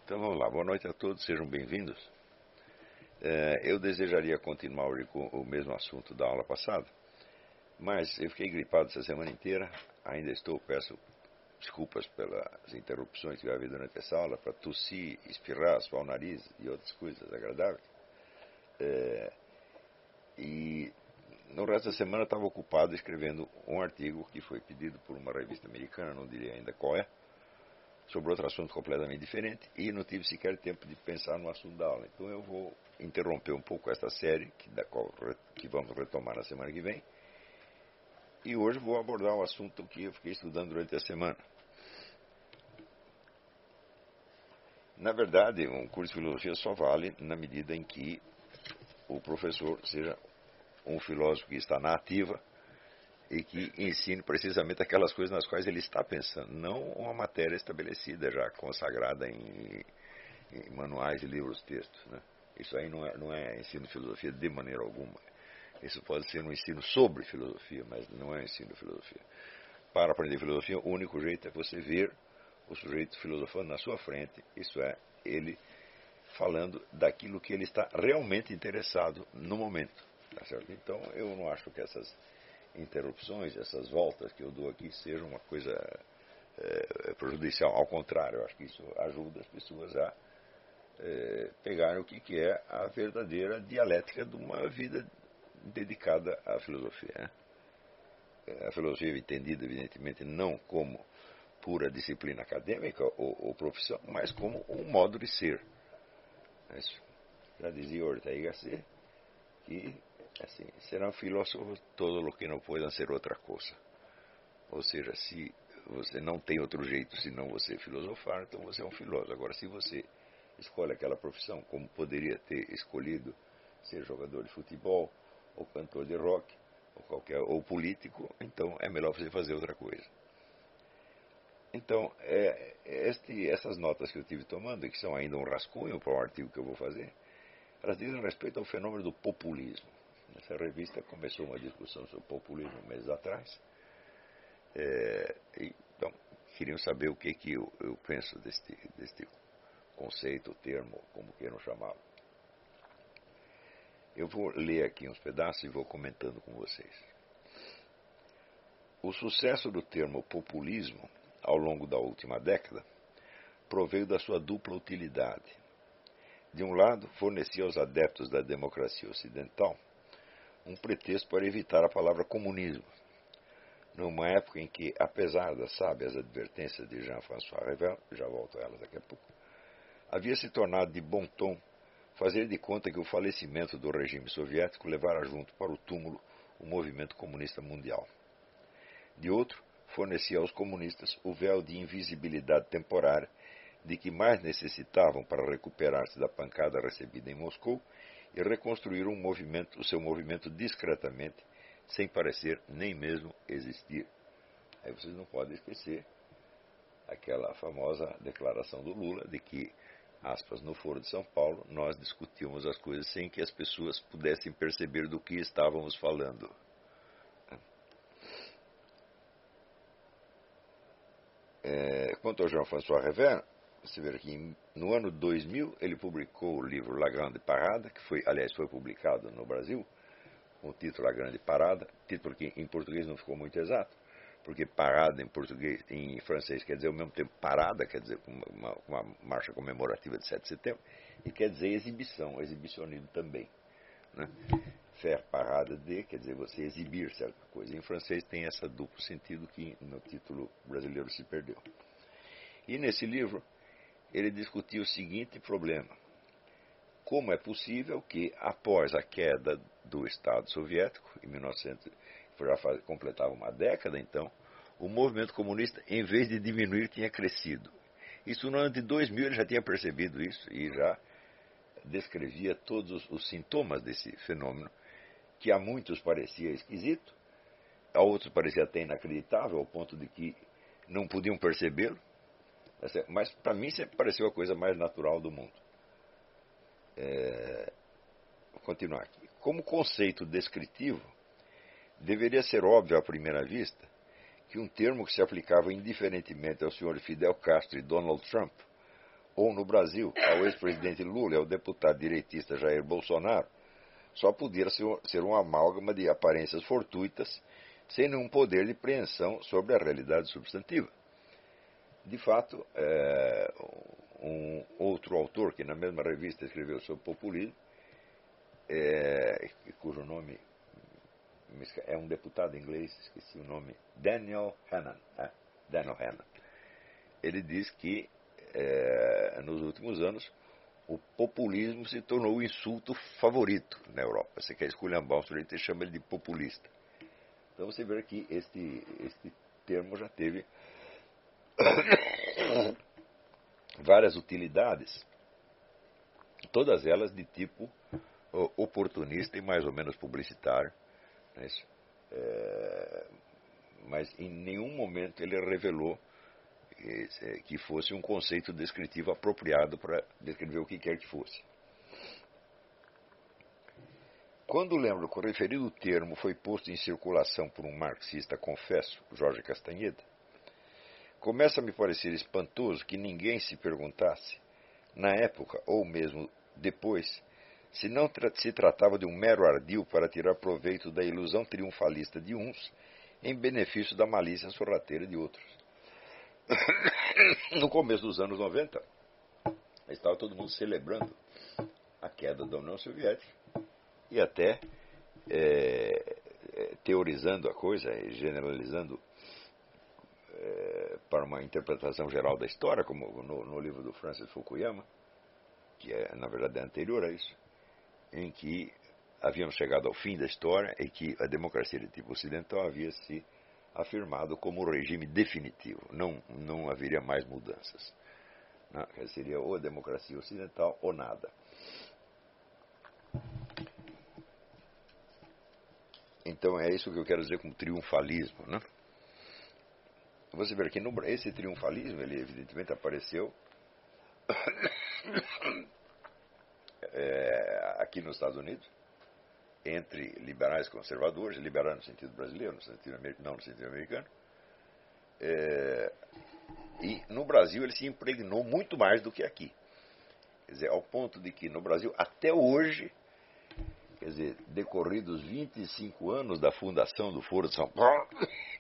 Então vamos lá, boa noite a todos, sejam bem-vindos. Eu desejaria continuar hoje com o mesmo assunto da aula passada, mas eu fiquei gripado essa semana inteira, ainda estou, peço desculpas pelas interrupções que vai haver durante essa aula, para tossir, espirrar, suar o nariz e outras coisas agradáveis. E no resto da semana eu estava ocupado escrevendo um artigo que foi pedido por uma revista americana, não direi ainda qual é, sobre outro assunto completamente diferente, e não tive sequer tempo de pensar no assunto da aula. Então eu vou interromper um pouco esta série, que vamos retomar na semana que vem, e hoje vou abordar um assunto que eu fiquei estudando durante a semana. Na verdade, um curso de filosofia só vale na medida em que o professor seja um filósofo que está na ativa e que ensine precisamente aquelas coisas nas quais ele está pensando, não uma matéria estabelecida, já consagrada em manuais e livros textos, né? Isso aí não é ensino de filosofia de maneira alguma. Isso pode ser um ensino sobre filosofia, mas não é ensino de filosofia. Para aprender filosofia, o único jeito é você ver o sujeito filosofando na sua frente, isso é, ele falando daquilo que ele está realmente interessado no momento. Tá certo? Então, eu não acho que essas interrupções, essas voltas que eu dou aqui sejam uma coisa prejudicial. Ao contrário, eu acho que isso ajuda as pessoas a pegarem o que é a verdadeira dialética de uma vida dedicada à filosofia, né? A filosofia é entendida, evidentemente, não como pura disciplina acadêmica ou profissão, mas como um modo de ser. Já dizia Ortega y Gasset que assim, serão filósofos todos os que não podem ser outra coisa. Ou seja, se você não tem outro jeito senão você filosofar, então você é um filósofo. Agora, se você escolhe aquela profissão, como poderia ter escolhido ser jogador de futebol, ou cantor de rock, ou político, então é melhor você fazer outra coisa. Então, essas notas que eu tive tomando, e que são ainda um rascunho para o artigo que eu vou fazer, elas dizem respeito ao fenômeno do populismo. Essa revista começou uma discussão sobre populismo meses atrás. Então, queriam saber o que eu penso deste conceito, termo, como queiram chamá-lo. Eu vou ler aqui uns pedaços e vou comentando com vocês. O sucesso do termo populismo, ao longo da última década, proveio da sua dupla utilidade. De um lado, fornecia aos adeptos da democracia ocidental um pretexto para evitar a palavra comunismo, numa época em que, apesar das sábias advertências de Jean-François Revel, já volto a elas daqui a pouco, havia se tornado de bom tom fazer de conta que o falecimento do regime soviético levara junto para o túmulo o movimento comunista mundial. De outro, fornecia aos comunistas o véu de invisibilidade temporária de que mais necessitavam para recuperar-se da pancada recebida em Moscou e reconstruir o seu movimento discretamente, sem parecer nem mesmo existir. Aí vocês não podem esquecer aquela famosa declaração do Lula de que, aspas, no Foro de São Paulo, nós discutíamos as coisas sem que as pessoas pudessem perceber do que estávamos falando. Quanto ao Jean-François Revel, você vê que no ano 2000 ele publicou o livro La Grande Parade, que foi publicado no Brasil, com o título La Grande Parada, título que em português não ficou muito exato, porque parada em francês quer dizer ao mesmo tempo parada, quer dizer uma marcha comemorativa de 7 de setembro, e quer dizer exibição, exibicionismo também, né? Faire parada de, quer dizer você exibir certa coisa. Em francês tem esse duplo sentido que no título brasileiro se perdeu. E nesse livro ele discutiu o seguinte problema: como é possível que, após a queda do Estado Soviético, em 1900, já completava uma década então, o movimento comunista, em vez de diminuir, tinha crescido. Isso no ano de 2000 ele já tinha percebido isso e já descrevia todos os sintomas desse fenômeno, que a muitos parecia esquisito, a outros parecia até inacreditável, ao ponto de que não podiam percebê-lo, mas para mim sempre pareceu a coisa mais natural do mundo. Vou continuar aqui. Como conceito descritivo, deveria ser óbvio à primeira vista que um termo que se aplicava indiferentemente ao Sr. Fidel Castro e Donald Trump, ou no Brasil, ao ex-presidente Lula e ao deputado direitista Jair Bolsonaro, só podia ser uma amálgama de aparências fortuitas, sem nenhum poder de preensão sobre a realidade substantiva. De fato, um outro autor que na mesma revista escreveu sobre populismo, cujo nome é um deputado inglês, esqueci o nome, Daniel Hannan. Ele diz que nos últimos anos o populismo se tornou o insulto favorito na Europa. Você quer esculhambar um sujeito e chama ele de populista. Então você vê que este termo já teve várias utilidades, todas elas de tipo oportunista e mais ou menos publicitário. Mas em nenhum momento ele revelou que fosse um conceito descritivo apropriado para descrever o que quer que fosse. Quando lembro que o referido termo foi posto em circulação por um marxista confesso, Jorge Castanheda, começa a me parecer espantoso que ninguém se perguntasse, na época ou mesmo depois, se não se tratava de um mero ardil para tirar proveito da ilusão triunfalista de uns em benefício da malícia sorrateira de outros. No começo dos anos 90, estava todo mundo celebrando a queda da União Soviética e até teorizando a coisa e generalizando para uma interpretação geral da história, como no livro do Francis Fukuyama, que na verdade é anterior a isso, em que havíamos chegado ao fim da história e que a democracia de tipo ocidental havia se afirmado como o regime definitivo. Não haveria mais mudanças. Não, seria ou a democracia ocidental ou nada. Então é isso que eu quero dizer com triunfalismo, né? Você vê que esse triunfalismo, ele evidentemente apareceu aqui nos Estados Unidos, entre liberais e conservadores, liberais no sentido brasileiro, não no sentido americano, e no Brasil ele se impregnou muito mais do que aqui. Quer dizer, ao ponto de que no Brasil, até hoje, quer dizer, decorridos 25 anos da fundação do Foro de São Paulo,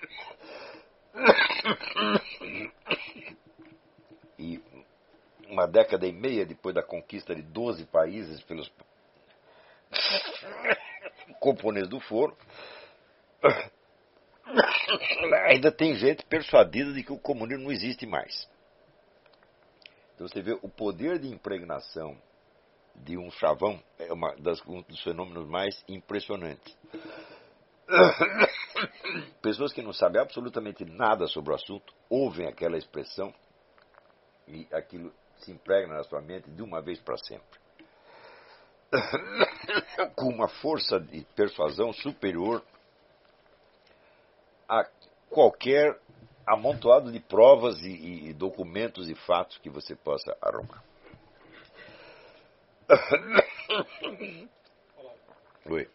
e uma década e meia depois da conquista de 12 países pelos componentes do Foro, ainda tem gente persuadida de que o comunismo não existe mais. Então você vê o poder de impregnação de um chavão é um dos fenômenos mais impressionantes. Pessoas que não sabem absolutamente nada sobre o assunto ouvem aquela expressão e aquilo se impregna na sua mente de uma vez para sempre, com uma força de persuasão superior a qualquer amontoado de provas e documentos e fatos que você possa arrumar. Oi.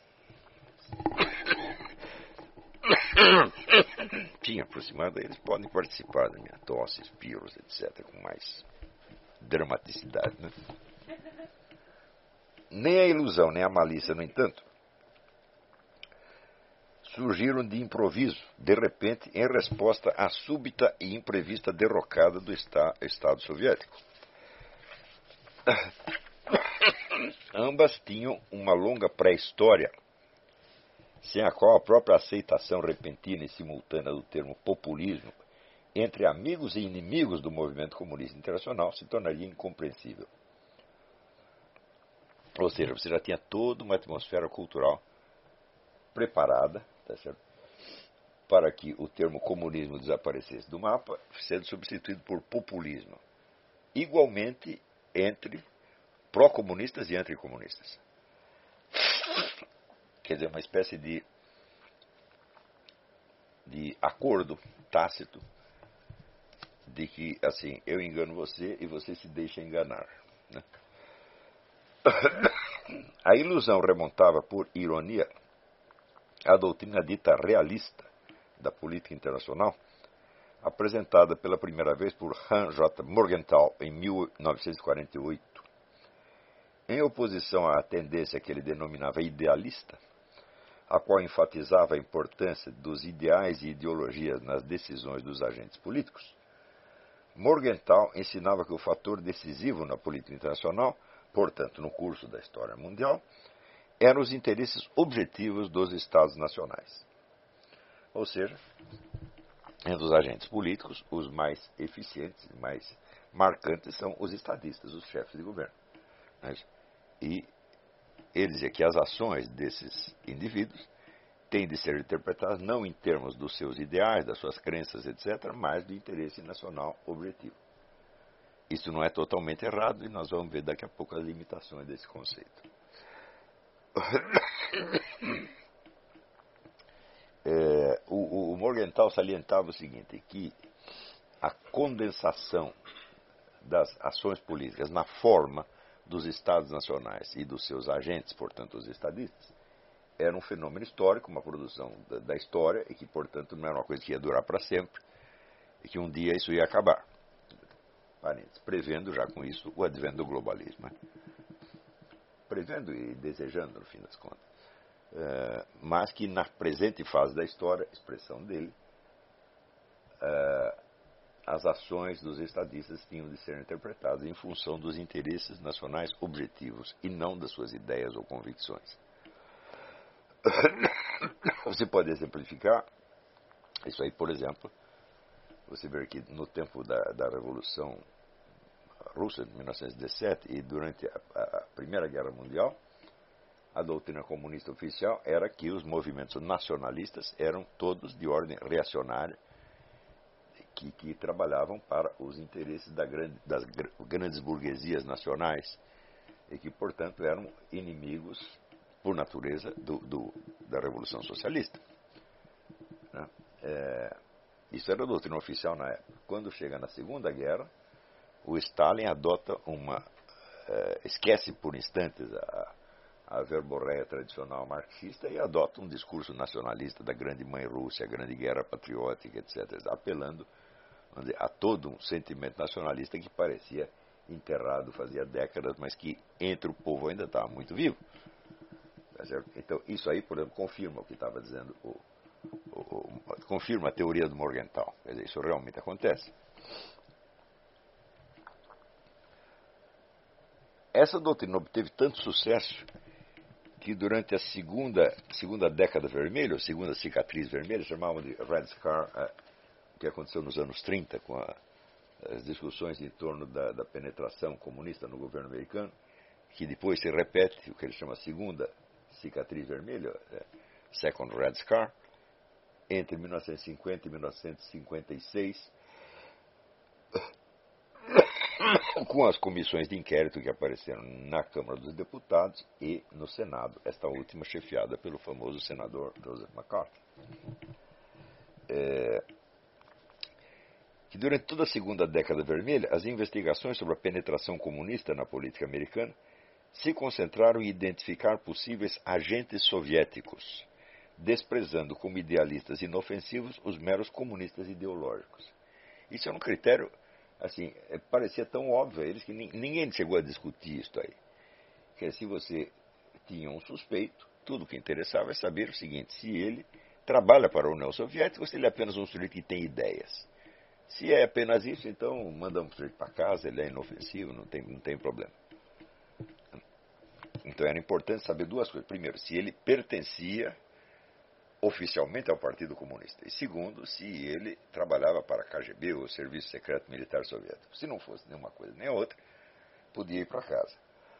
Tinha aproximado, eles podem participar da minha tosse, espirros, etc., com mais dramaticidade, né? Nem a ilusão, nem a malícia, no entanto, surgiram de improviso, de repente, em resposta à súbita e imprevista derrocada do Estado soviético. Ambas tinham uma longa pré-história, sem a qual a própria aceitação repentina e simultânea do termo populismo entre amigos e inimigos do movimento comunista internacional se tornaria incompreensível. Ou seja, você já tinha toda uma atmosfera cultural preparada, tá certo, para que o termo comunismo desaparecesse do mapa, sendo substituído por populismo, igualmente entre pró-comunistas e anticomunistas. Quer dizer, uma espécie de acordo tácito de que, assim, eu engano você e você se deixa enganar, né? A ilusão remontava, por ironia, à doutrina dita realista da política internacional, apresentada pela primeira vez por Hans J. Morgenthau em 1948. Em oposição à tendência que ele denominava idealista, a qual enfatizava a importância dos ideais e ideologias nas decisões dos agentes políticos, Morgenthau ensinava que o fator decisivo na política internacional, portanto no curso da história mundial, eram os interesses objetivos dos Estados nacionais. Ou seja, entre os agentes políticos, os mais eficientes, mais marcantes são os estadistas, os chefes de governo. E ele dizia que as ações desses indivíduos têm de ser interpretadas não em termos dos seus ideais, das suas crenças, etc., mas do interesse nacional objetivo. Isso não é totalmente errado e nós vamos ver daqui a pouco as limitações desse conceito. O Morgenthau salientava o seguinte, que a condensação das ações políticas na forma dos Estados nacionais e dos seus agentes, portanto os estadistas, era um fenômeno histórico, uma produção da história, e que, portanto, não era uma coisa que ia durar para sempre, e que um dia isso ia acabar. Prevendo já com isso o advento do globalismo. Prevendo e desejando, no fim das contas. Mas que na presente fase da história, expressão dele, as ações dos estadistas tinham de ser interpretadas em função dos interesses nacionais objetivos e não das suas ideias ou convicções. Você pode exemplificar isso aí, por exemplo, você vê que no tempo da Revolução Russa, de 1917, e durante a Primeira Guerra Mundial, a doutrina comunista oficial era que os movimentos nacionalistas eram todos de ordem reacionária, que trabalhavam para os interesses das grandes burguesias nacionais e que, portanto, eram inimigos, por natureza, da Revolução Socialista. Isso era a doutrina oficial na época. Quando chega na Segunda Guerra, o Stalin adota esquece por instantes a verborreia tradicional marxista e adota um discurso nacionalista da grande mãe Rússia, a grande guerra patriótica, etc., apelando a todo um sentimento nacionalista que parecia enterrado fazia décadas, mas que entre o povo ainda estava muito vivo. Então, isso aí, por exemplo, confirma o que estava dizendo, confirma a teoria do Morgenthau. Quer dizer, isso realmente acontece. Essa doutrina obteve tanto sucesso que durante a segunda década vermelha, ou segunda cicatriz vermelha, chamavam de Red Scar, que aconteceu nos anos 30, com as discussões em torno da penetração comunista no governo americano, que depois se repete, o que ele chama segunda cicatriz vermelha, Second Red Scar, entre 1950 e 1956, com as comissões de inquérito que apareceram na Câmara dos Deputados e no Senado, esta última chefiada pelo famoso senador Joseph McCarthy. Que durante toda a segunda década vermelha, as investigações sobre a penetração comunista na política americana se concentraram em identificar possíveis agentes soviéticos, desprezando como idealistas inofensivos os meros comunistas ideológicos. Isso é um critério, assim, parecia tão óbvio a eles que ninguém chegou a discutir isso aí. Que se você tinha um suspeito, tudo que interessava é saber o seguinte: se ele trabalha para a União Soviética ou se ele é apenas um sujeito que tem ideias. Se é apenas isso, então mandamos ele para casa, ele é inofensivo, não tem problema. Então era importante saber duas coisas. Primeiro, se ele pertencia oficialmente ao Partido Comunista. E segundo, se ele trabalhava para a KGB, o Serviço Secreto Militar Soviético. Se não fosse nenhuma coisa nem outra, podia ir para casa.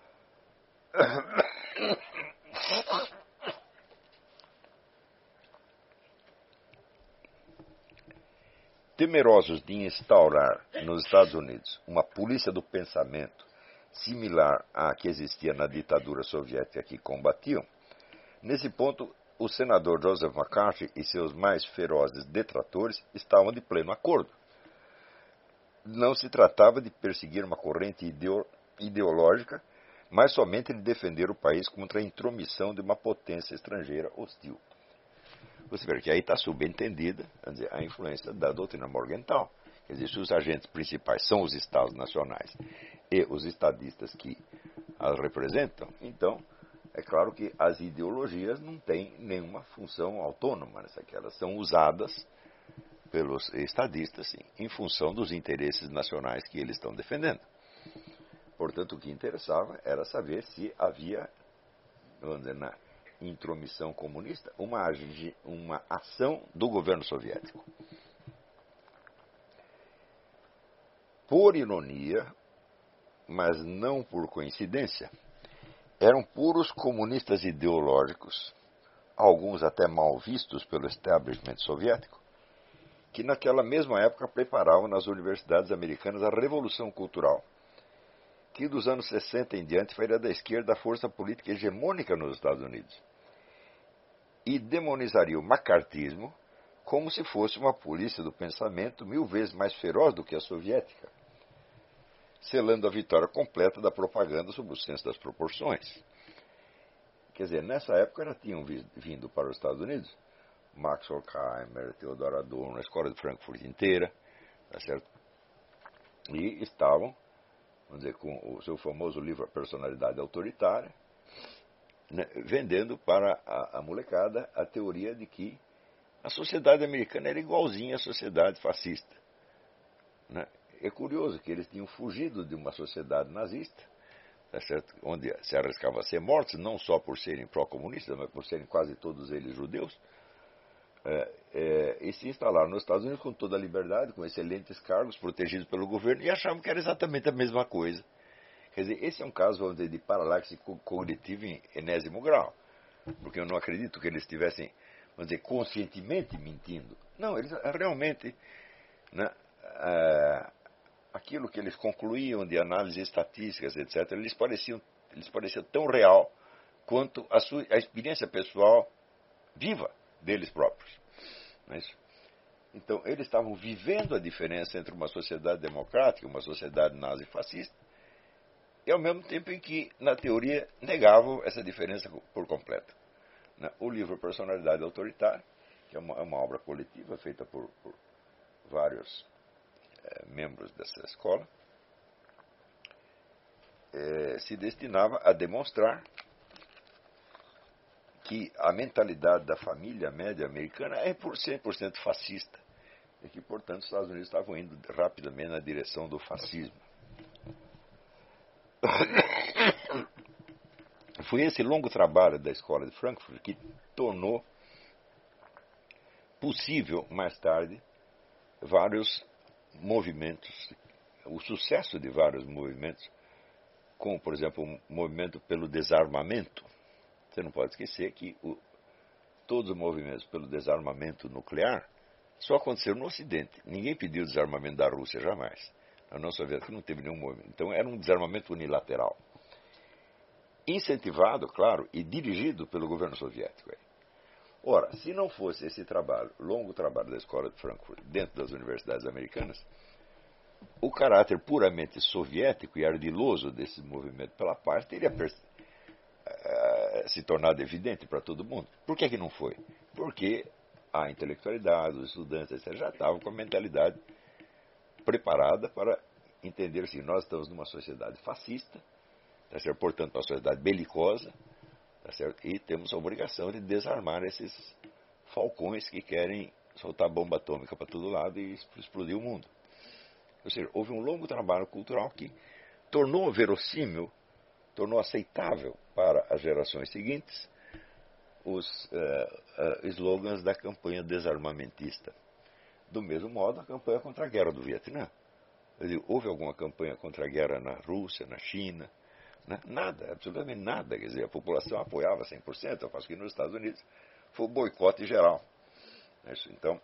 Temerosos de instaurar nos Estados Unidos uma polícia do pensamento similar à que existia na ditadura soviética que combatiam, nesse ponto o senador Joseph McCarthy e seus mais ferozes detratores estavam de pleno acordo. Não se tratava de perseguir uma corrente ideológica, mas somente de defender o país contra a intromissão de uma potência estrangeira hostil. Você vê que aí está subentendida, vamos dizer, a influência da doutrina Morgenthau. Quer dizer, se os agentes principais são os Estados nacionais e os estadistas que as representam, então é claro que as ideologias não têm nenhuma função autônoma nessa aqui. Elas são usadas pelos estadistas sim, em função dos interesses nacionais que eles estão defendendo. Portanto, o que interessava era saber se havia, vamos dizer, na intromissão comunista, uma ação do governo soviético. Por ironia, mas não por coincidência, eram puros comunistas ideológicos, alguns até mal vistos pelo establishment soviético, que naquela mesma época preparavam nas universidades americanas a Revolução Cultural, que dos anos 60 em diante faria da esquerda a força política hegemônica nos Estados Unidos, e demonizaria o macartismo como se fosse uma polícia do pensamento 1000 vezes mais feroz do que a soviética, selando a vitória completa da propaganda sobre o senso das proporções. Quer dizer, nessa época já tinham vindo para os Estados Unidos Max Horkheimer, Theodor Adorno, a escola de Frankfurt inteira, tá certo? E estavam, vamos dizer, com o seu famoso livro A Personalidade Autoritária, né, vendendo para a molecada a teoria de que a sociedade americana era igualzinha à sociedade fascista. Né? É curioso que eles tinham fugido de uma sociedade nazista, tá certo? Onde se arriscava a ser mortos, não só por serem pró-comunistas, mas por serem quase todos eles judeus, e se instalaram nos Estados Unidos com toda a liberdade, com excelentes cargos, protegidos pelo governo, e achavam que era exatamente a mesma coisa. Quer dizer, esse é um caso, vamos dizer, de paralaxe cognitiva em enésimo grau, porque eu não acredito que eles estivessem, vamos dizer, conscientemente mentindo. Não, eles realmente, né, aquilo que eles concluíam de análises estatísticas, etc., eles pareciam tão real quanto a experiência pessoal viva deles próprios. Não é isso? Então, eles estavam vivendo a diferença entre uma sociedade democrática e uma sociedade nazi-fascista, e ao mesmo tempo em que, na teoria, negavam essa diferença por completo. O livro Personalidade Autoritária, que é uma obra coletiva feita por vários membros dessa escola, se destinava a demonstrar que a mentalidade da família média americana é por 100% fascista, e que, portanto, os Estados Unidos estavam indo rapidamente na direção do fascismo. Foi esse longo trabalho da escola de Frankfurt que tornou possível, mais tarde, vários movimentos, o sucesso de vários movimentos, como, por exemplo, o movimento pelo desarmamento. Você não pode esquecer que todos os movimentos pelo desarmamento nuclear só aconteceram no Ocidente. Ninguém pediu o desarmamento da Rússia, jamais. A União Soviética não teve nenhum movimento. Então era um desarmamento unilateral. Incentivado, claro, e dirigido pelo governo soviético. Ora, se não fosse esse trabalho, longo trabalho da escola de Frankfurt, dentro das universidades americanas, o caráter puramente soviético e ardiloso desse movimento pela paz teria se tornado evidente para todo mundo. Por que não foi? Porque a intelectualidade, os estudantes, etc., já estavam com a mentalidade preparada para entender assim, nós estamos numa sociedade fascista, tá certo? Portanto, uma sociedade belicosa, tá certo? E temos a obrigação de desarmar esses falcões que querem soltar bomba atômica para todo lado e explodir o mundo. Ou seja, houve um longo trabalho cultural que tornou verossímil, tornou aceitável para as gerações seguintes os slogans da campanha desarmamentista. Do mesmo modo, a campanha contra a guerra do Vietnã. Houve alguma campanha contra a guerra na Rússia, na China? Né? Nada, absolutamente nada. Quer dizer, a população apoiava 100%, eu faço que nos Estados Unidos foi o boicote geral. Então,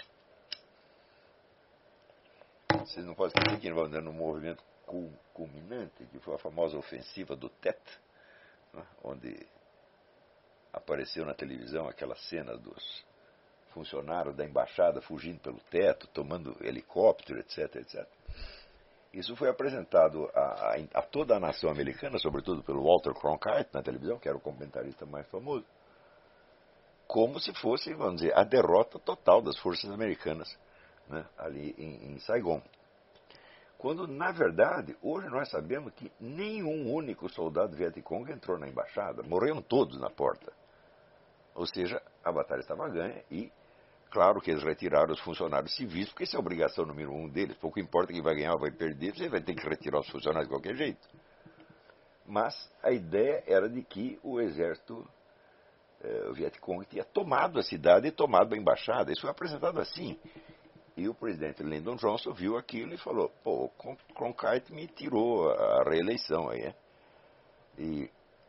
vocês não podem esquecer que nós vamos no movimento culminante, que foi a famosa ofensiva do Tet, né? Onde apareceu na televisão aquela cena dos funcionários da embaixada fugindo pelo teto, tomando helicóptero, etc, etc. Isso foi apresentado a toda a nação americana, sobretudo pelo Walter Cronkite na televisão, que era o comentarista mais famoso, como se fosse, vamos dizer, a derrota total das forças americanas, né, ali em Saigon. Quando, na verdade, hoje nós sabemos que nenhum único soldado Vietcong entrou na embaixada, morreram todos na porta. Ou seja, a batalha estava ganha e, claro que eles retiraram os funcionários civis, porque essa é a obrigação número 1 deles. Pouco importa quem vai ganhar ou vai perder, você vai ter que retirar os funcionários de qualquer jeito. Mas a ideia era de que o exército, o Vietcong, tinha tomado a cidade e tomado a embaixada. Isso foi apresentado assim. E o presidente Lyndon Johnson viu aquilo e falou: pô, o Cronkite me tirou a reeleição aí, né? E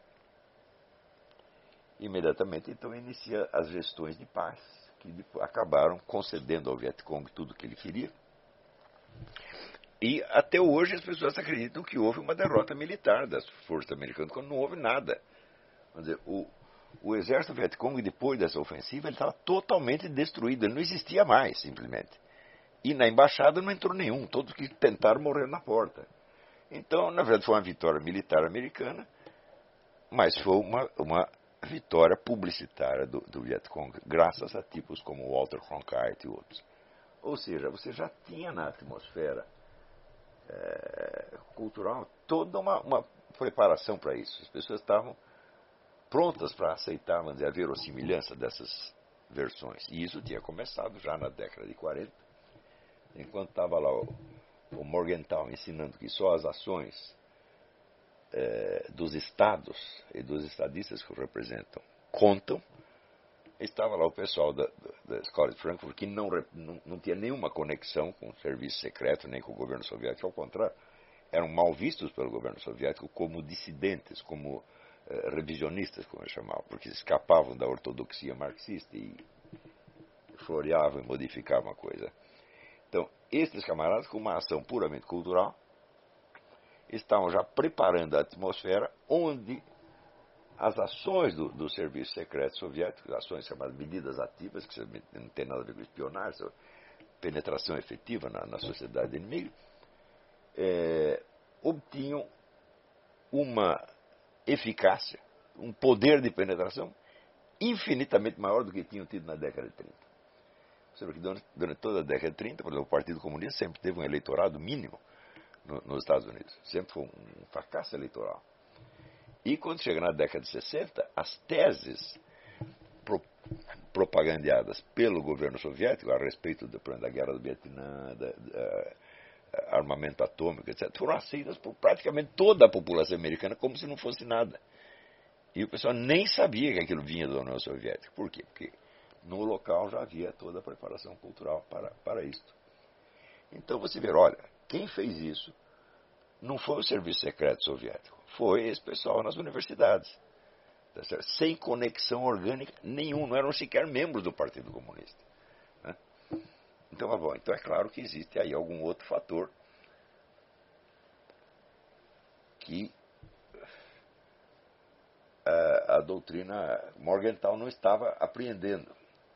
imediatamente então inicia as gestões de paz, que acabaram concedendo ao Vietcong tudo o que ele queria. E até hoje as pessoas acreditam que houve uma derrota militar das forças americanas, quando não houve nada. Vamos dizer, o exército Vietcong, depois dessa ofensiva, ele estava totalmente destruído, ele não existia mais, simplesmente. E na embaixada não entrou nenhum, todos que tentaram morrer na porta. Então, na verdade, foi uma vitória militar americana, mas foi uma vitória publicitária do Vietcong, graças a tipos como Walter Cronkite e outros. Ou seja, você já tinha na atmosfera cultural toda uma preparação para isso. As pessoas estavam prontas para aceitar, vamos dizer, a verossimilhança dessas versões. E isso tinha começado já na década de 40, enquanto estava lá o Morgenthau ensinando que só as ações dos estados e dos estadistas que o representam contam. Estava lá o pessoal da escola de Frankfurt, que não tinha nenhuma conexão com o serviço secreto, nem com o governo soviético, ao contrário, eram mal vistos pelo governo soviético como dissidentes, como revisionistas, como eles chamavam, porque escapavam da ortodoxia marxista e floreavam e modificavam a coisa. Então, estes camaradas, com uma ação puramente cultural, estavam já preparando a atmosfera onde as ações do serviço secreto soviético, ações chamadas medidas ativas, que não tem nada a ver com espionagem, penetração efetiva na sociedade inimiga, obtinham uma eficácia, um poder de penetração infinitamente maior do que tinham tido na década de 30. Você vê que durante toda a década de 30, por exemplo, o Partido Comunista sempre teve um eleitorado mínimo nos Estados Unidos. Sempre foi um fracasso eleitoral. E quando chega na década de 60, as teses propagandeadas pelo governo soviético a respeito da guerra do Vietnã, armamento atômico, etc., foram aceitas por praticamente toda a população americana como se não fosse nada. E o pessoal nem sabia que aquilo vinha da União Soviética. Por quê? Porque no local já havia toda a preparação cultural para isto. Então você vê, olha, quem fez isso não foi o serviço secreto soviético, foi esse pessoal nas universidades, tá certo? Sem conexão orgânica nenhuma, não eram sequer membros do Partido Comunista, né? Então, então é claro que existe aí algum outro fator que a doutrina Morgenthau não estava apreendendo.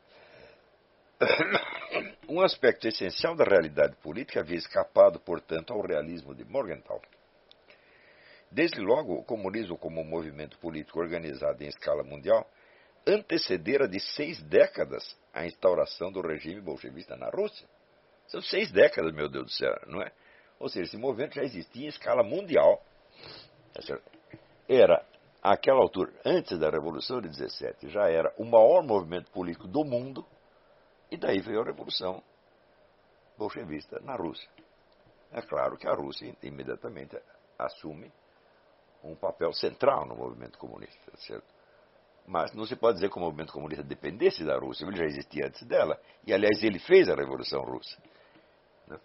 Um aspecto essencial da realidade política havia escapado, portanto, ao realismo de Morgenthau. Desde logo, o comunismo como movimento político organizado em escala mundial antecedera de 6 décadas a instauração do regime bolchevista na Rússia. São 6 décadas, meu Deus do céu, não é? Ou seja, esse movimento já existia em escala mundial. Era, àquela altura, antes da Revolução de 17, já era o maior movimento político do mundo. E daí veio a Revolução Bolchevista na Rússia. É claro que a Rússia imediatamente assume um papel central no movimento comunista, certo? Mas não se pode dizer que o movimento comunista dependesse da Rússia, ele já existia antes dela, e aliás ele fez a Revolução Russa, né?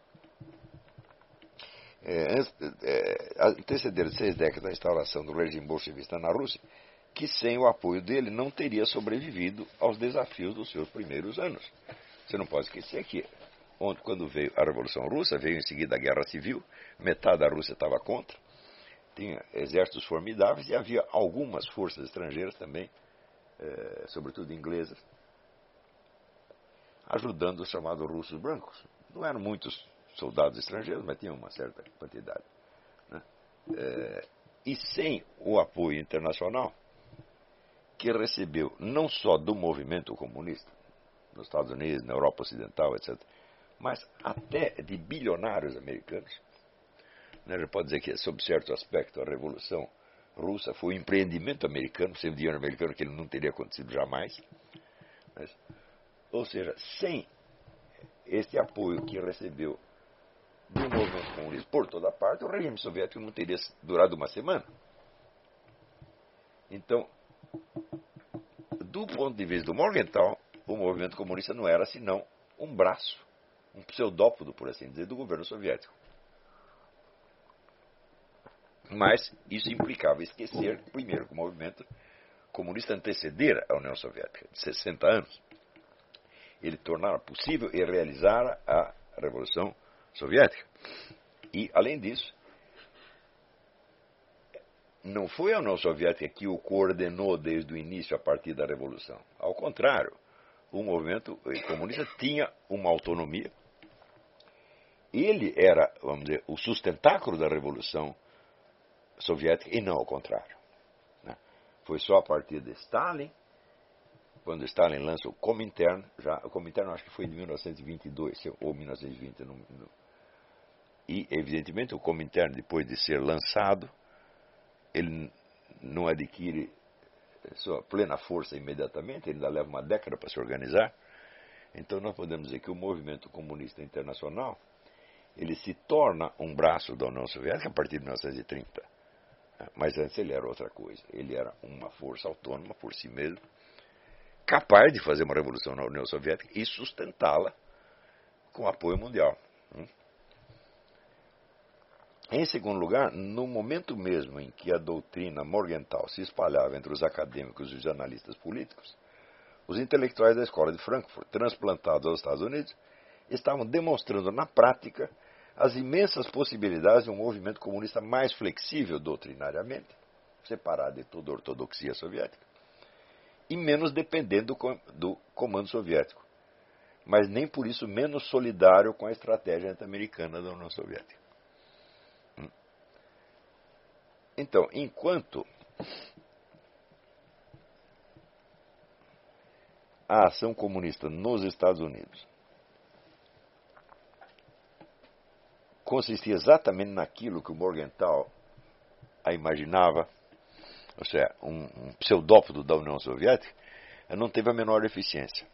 Antecederam 6 décadas da instauração do regime bolchevista na Rússia, que sem o apoio dele não teria sobrevivido aos desafios dos seus primeiros anos. Você não pode esquecer que, quando veio a Revolução Russa, veio em seguida a Guerra Civil, metade da Rússia estava contra, tinha exércitos formidáveis e havia algumas forças estrangeiras também, sobretudo inglesas, ajudando os chamados russos brancos. Não eram muitos soldados estrangeiros, mas tinham uma certa quantidade, né? E sem o apoio internacional, que recebeu não só do movimento comunista, nos Estados Unidos, na Europa Ocidental, etc., mas até de bilionários americanos. A gente pode dizer que, sob certo aspecto, a Revolução Russa foi um empreendimento americano, sem o dinheiro americano que ele não teria acontecido jamais. Mas, ou seja, sem este apoio que recebeu do movimento comunista por toda parte, o regime soviético não teria durado uma semana. Então, do ponto de vista do Morgenthau, o movimento comunista não era senão um braço, um pseudópodo, por assim dizer, do governo soviético. Mas isso implicava esquecer, primeiro, que o movimento comunista antecedera a União Soviética, de 60 anos. Ele tornara possível e realizara a Revolução Soviética. E, além disso, não foi a União Soviética que o coordenou desde o início a partir da Revolução. Ao contrário, o movimento comunista tinha uma autonomia. Ele era, vamos dizer, o sustentáculo da Revolução Soviética e não ao contrário. Foi só a partir de Stalin, quando Stalin lança o Comintern, o Comintern acho que foi de 1922 ou 1920, e evidentemente o Comintern, depois de ser lançado, ele não adquire sua plena força imediatamente, ele ainda leva uma década para se organizar. Então nós podemos dizer que o movimento comunista internacional, ele se torna um braço da União Soviética a partir de 1930. Mas antes ele era outra coisa. Ele era uma força autônoma por si mesmo, capaz de fazer uma revolução na União Soviética e sustentá-la com apoio mundial. Em segundo lugar, no momento mesmo em que a doutrina Morgenthau se espalhava entre os acadêmicos e os analistas políticos, os intelectuais da escola de Frankfurt, transplantados aos Estados Unidos, estavam demonstrando na prática as imensas possibilidades de um movimento comunista mais flexível doutrinariamente, separado de toda a ortodoxia soviética, e menos dependendo do comando soviético, mas nem por isso menos solidário com a estratégia anti-americana da União Soviética. Então, enquanto a ação comunista nos Estados Unidos consistia exatamente naquilo que o Morgenthau a imaginava, ou seja, um pseudópodo da União Soviética, não teve a menor eficiência.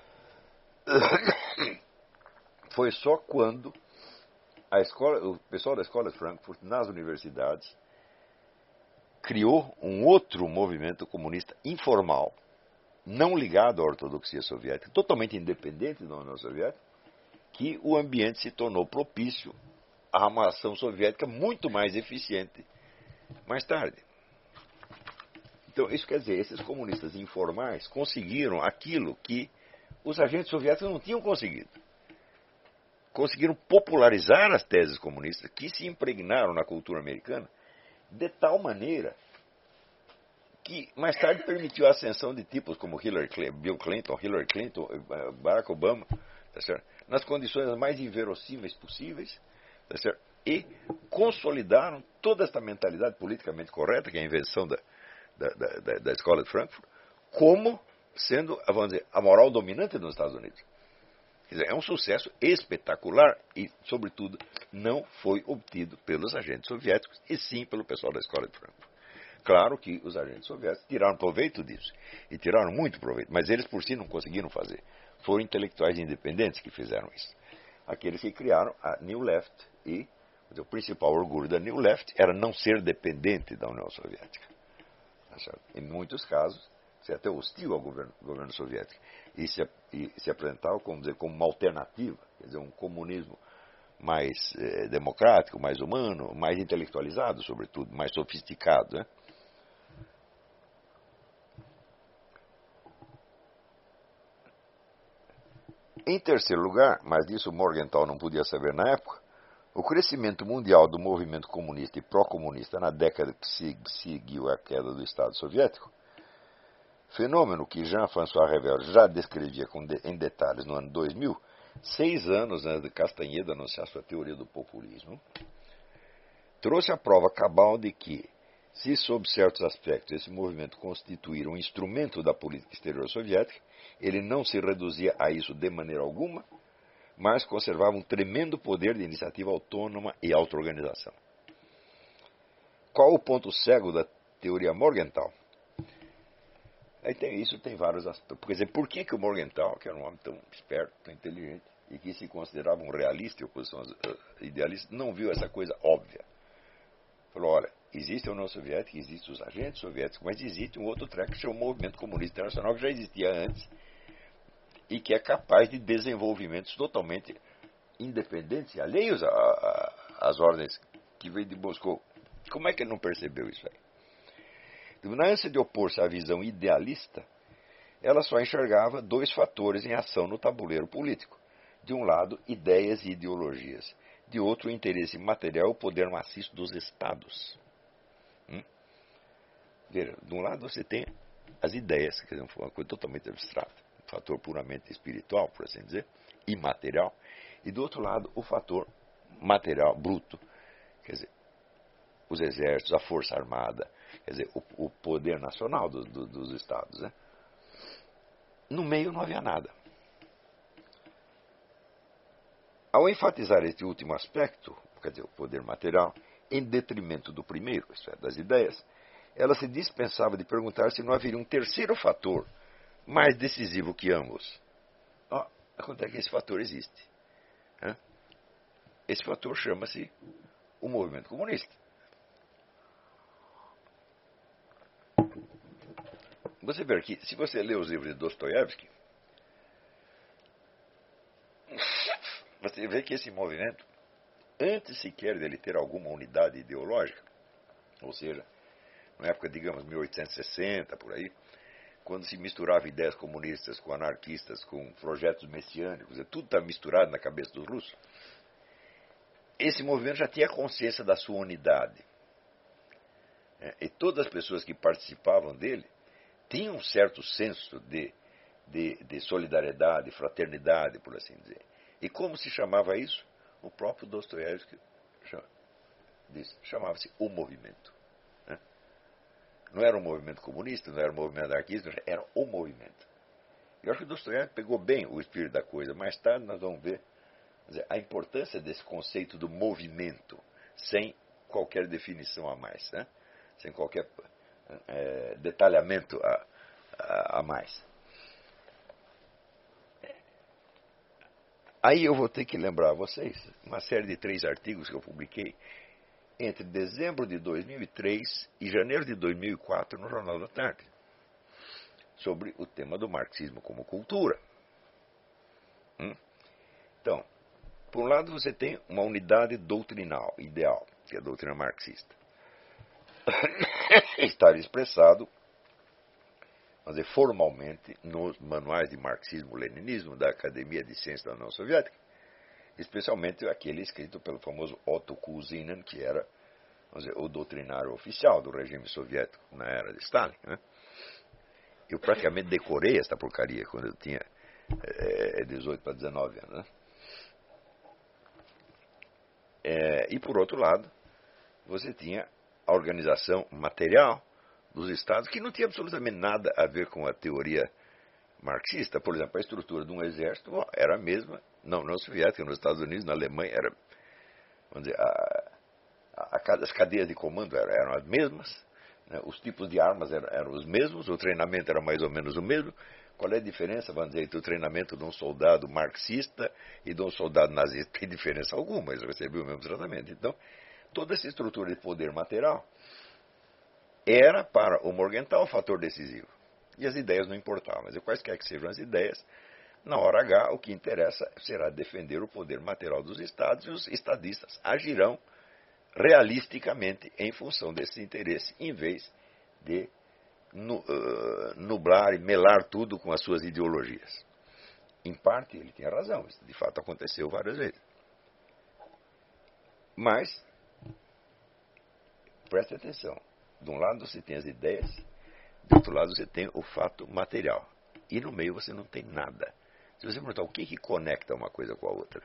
Foi só quando o pessoal da escola de Frankfurt, nas universidades, criou um outro movimento comunista informal, não ligado à ortodoxia soviética, totalmente independente da União Soviética, que o ambiente se tornou propício a uma ação soviética muito mais eficiente mais tarde. Então, isso quer dizer, esses comunistas informais conseguiram aquilo que os agentes soviéticos não tinham conseguido. Conseguiram popularizar as teses comunistas que se impregnaram na cultura americana de tal maneira que mais tarde permitiu a ascensão de tipos como Bill Clinton, Hillary Clinton, Barack Obama, tá certo? Nas condições mais inverossímeis possíveis, tá certo? E consolidaram toda esta mentalidade politicamente correta, que é a invenção da escola de Frankfurt, como sendo, vamos dizer, a moral dominante nos Estados Unidos. Quer dizer, é um sucesso espetacular e, sobretudo, não foi obtido pelos agentes soviéticos, e sim pelo pessoal da escola de Frankfurt. Claro que os agentes soviéticos tiraram proveito disso, e tiraram muito proveito, mas eles por si não conseguiram fazer. Foram intelectuais independentes que fizeram isso. Aqueles que criaram a New Left, e o principal orgulho da New Left era não ser dependente da União Soviética. Em muitos casos, ser até hostil ao governo soviético, e se apresentava como uma alternativa, quer dizer, um comunismo mais democrático, mais humano, mais intelectualizado, sobretudo, mais sofisticado, né? Em terceiro lugar, mas disso Morgenthau não podia saber na época, o crescimento mundial do movimento comunista e pró-comunista na década que seguiu a queda do Estado Soviético, fenômeno que Jean-François Revel já descrevia em detalhes no ano 2000, 6 anos antes de Castaneda anunciar sua teoria do populismo, trouxe a prova cabal de que, Se, sob certos aspectos, esse movimento constituir um instrumento da política exterior soviética, ele não se reduzia a isso de maneira alguma, mas conservava um tremendo poder de iniciativa autônoma e auto-organização. Qual o ponto cego da teoria Morgenthau? Isso tem vários aspectos. Quer dizer, por que o Morgenthau, que era um homem tão esperto, tão inteligente, e que se considerava um realista em oposição aos idealistas, não viu essa coisa óbvia? Falou, olha, existe a União Soviética, existem os agentes soviéticos, mas existe um outro treco que chama o Movimento Comunista Internacional, que já existia antes, e que é capaz de desenvolvimentos totalmente independentes e alheios às ordens que veio de Moscou. Como é que ele não percebeu isso aí? Na ânsia de opor-se à visão idealista, ela só enxergava dois fatores em ação no tabuleiro político. De um lado, ideias e ideologias. De outro, o interesse material e o poder maciço dos estados. Veja, de um lado você tem as ideias, quer dizer, uma coisa totalmente abstrata, um fator puramente espiritual, por assim dizer, imaterial. E do outro lado, o fator material, bruto, quer dizer, os exércitos, a força armada, quer dizer, o poder nacional dos estados. Né? No meio não havia nada. Ao enfatizar este último aspecto, quer dizer, o poder material, em detrimento do primeiro, isto é, das ideias, ela se dispensava de perguntar se não haveria um terceiro fator mais decisivo que ambos. Acontece que esse fator existe. Né? Esse fator chama-se o movimento comunista. Você vê aqui, se você lê os livros de Dostoiévski, você vê que esse movimento, antes sequer dele ter alguma unidade ideológica, ou seja, na época, digamos, 1860, por aí, quando se misturava ideias comunistas com anarquistas, com projetos messiânicos, tudo está misturado na cabeça dos russos, esse movimento já tinha consciência da sua unidade. E todas as pessoas que participavam dele tinham um certo senso de solidariedade, fraternidade, por assim dizer. E como se chamava isso? O próprio Dostoiévski chamava-se o movimento. Não era um movimento comunista, não era um movimento anarquista, era o movimento. Eu acho que Dostoiévski pegou bem o espírito da coisa. Mais tarde nós vamos ver a importância desse conceito do movimento, sem qualquer definição a mais, né? Sem qualquer detalhamento a mais. Aí eu vou ter que lembrar a vocês uma série de 3 artigos que eu publiquei entre dezembro de 2003 e janeiro de 2004 no Jornal da Tarde, sobre o tema do marxismo como cultura. Então, por um lado você tem uma unidade doutrinal, ideal, que é a doutrina marxista. Está expressado, formalmente, nos manuais de marxismo-leninismo da Academia de Ciências da União Soviética, especialmente aquele escrito pelo famoso Otto Kuzynin, que era o doutrinário oficial do regime soviético na era de Stalin. Né? Eu praticamente decorei esta porcaria quando eu tinha 18 para 19 anos. Né? E por outro lado, você tinha a organização material dos estados, que não tinha absolutamente nada a ver com a teoria marxista. Por exemplo, a estrutura de um exército era a mesma na União Soviética, nos Estados Unidos, na Alemanha, era, vamos dizer, as cadeias de comando eram as mesmas, né? Os tipos de armas eram os mesmos, o treinamento era mais ou menos o mesmo. Qual é a diferença, vamos dizer, entre o treinamento de um soldado marxista e de um soldado nazista? Tem diferença alguma, eles recebiam o mesmo tratamento. Então, toda essa estrutura de poder material era, para o Morgenthau, um fator decisivo. E as ideias não importavam, mas quaisquer que sejam as ideias, na hora H, o que interessa será defender o poder material dos estados, e os estadistas agirão realisticamente em função desse interesse, em vez de nublar e melar tudo com as suas ideologias. Em parte, ele tinha razão, isso de fato aconteceu várias vezes. Mas, preste atenção, de um lado você tem as ideias, do outro lado você tem o fato material. E no meio você não tem nada. Se você perguntar o que conecta uma coisa com a outra.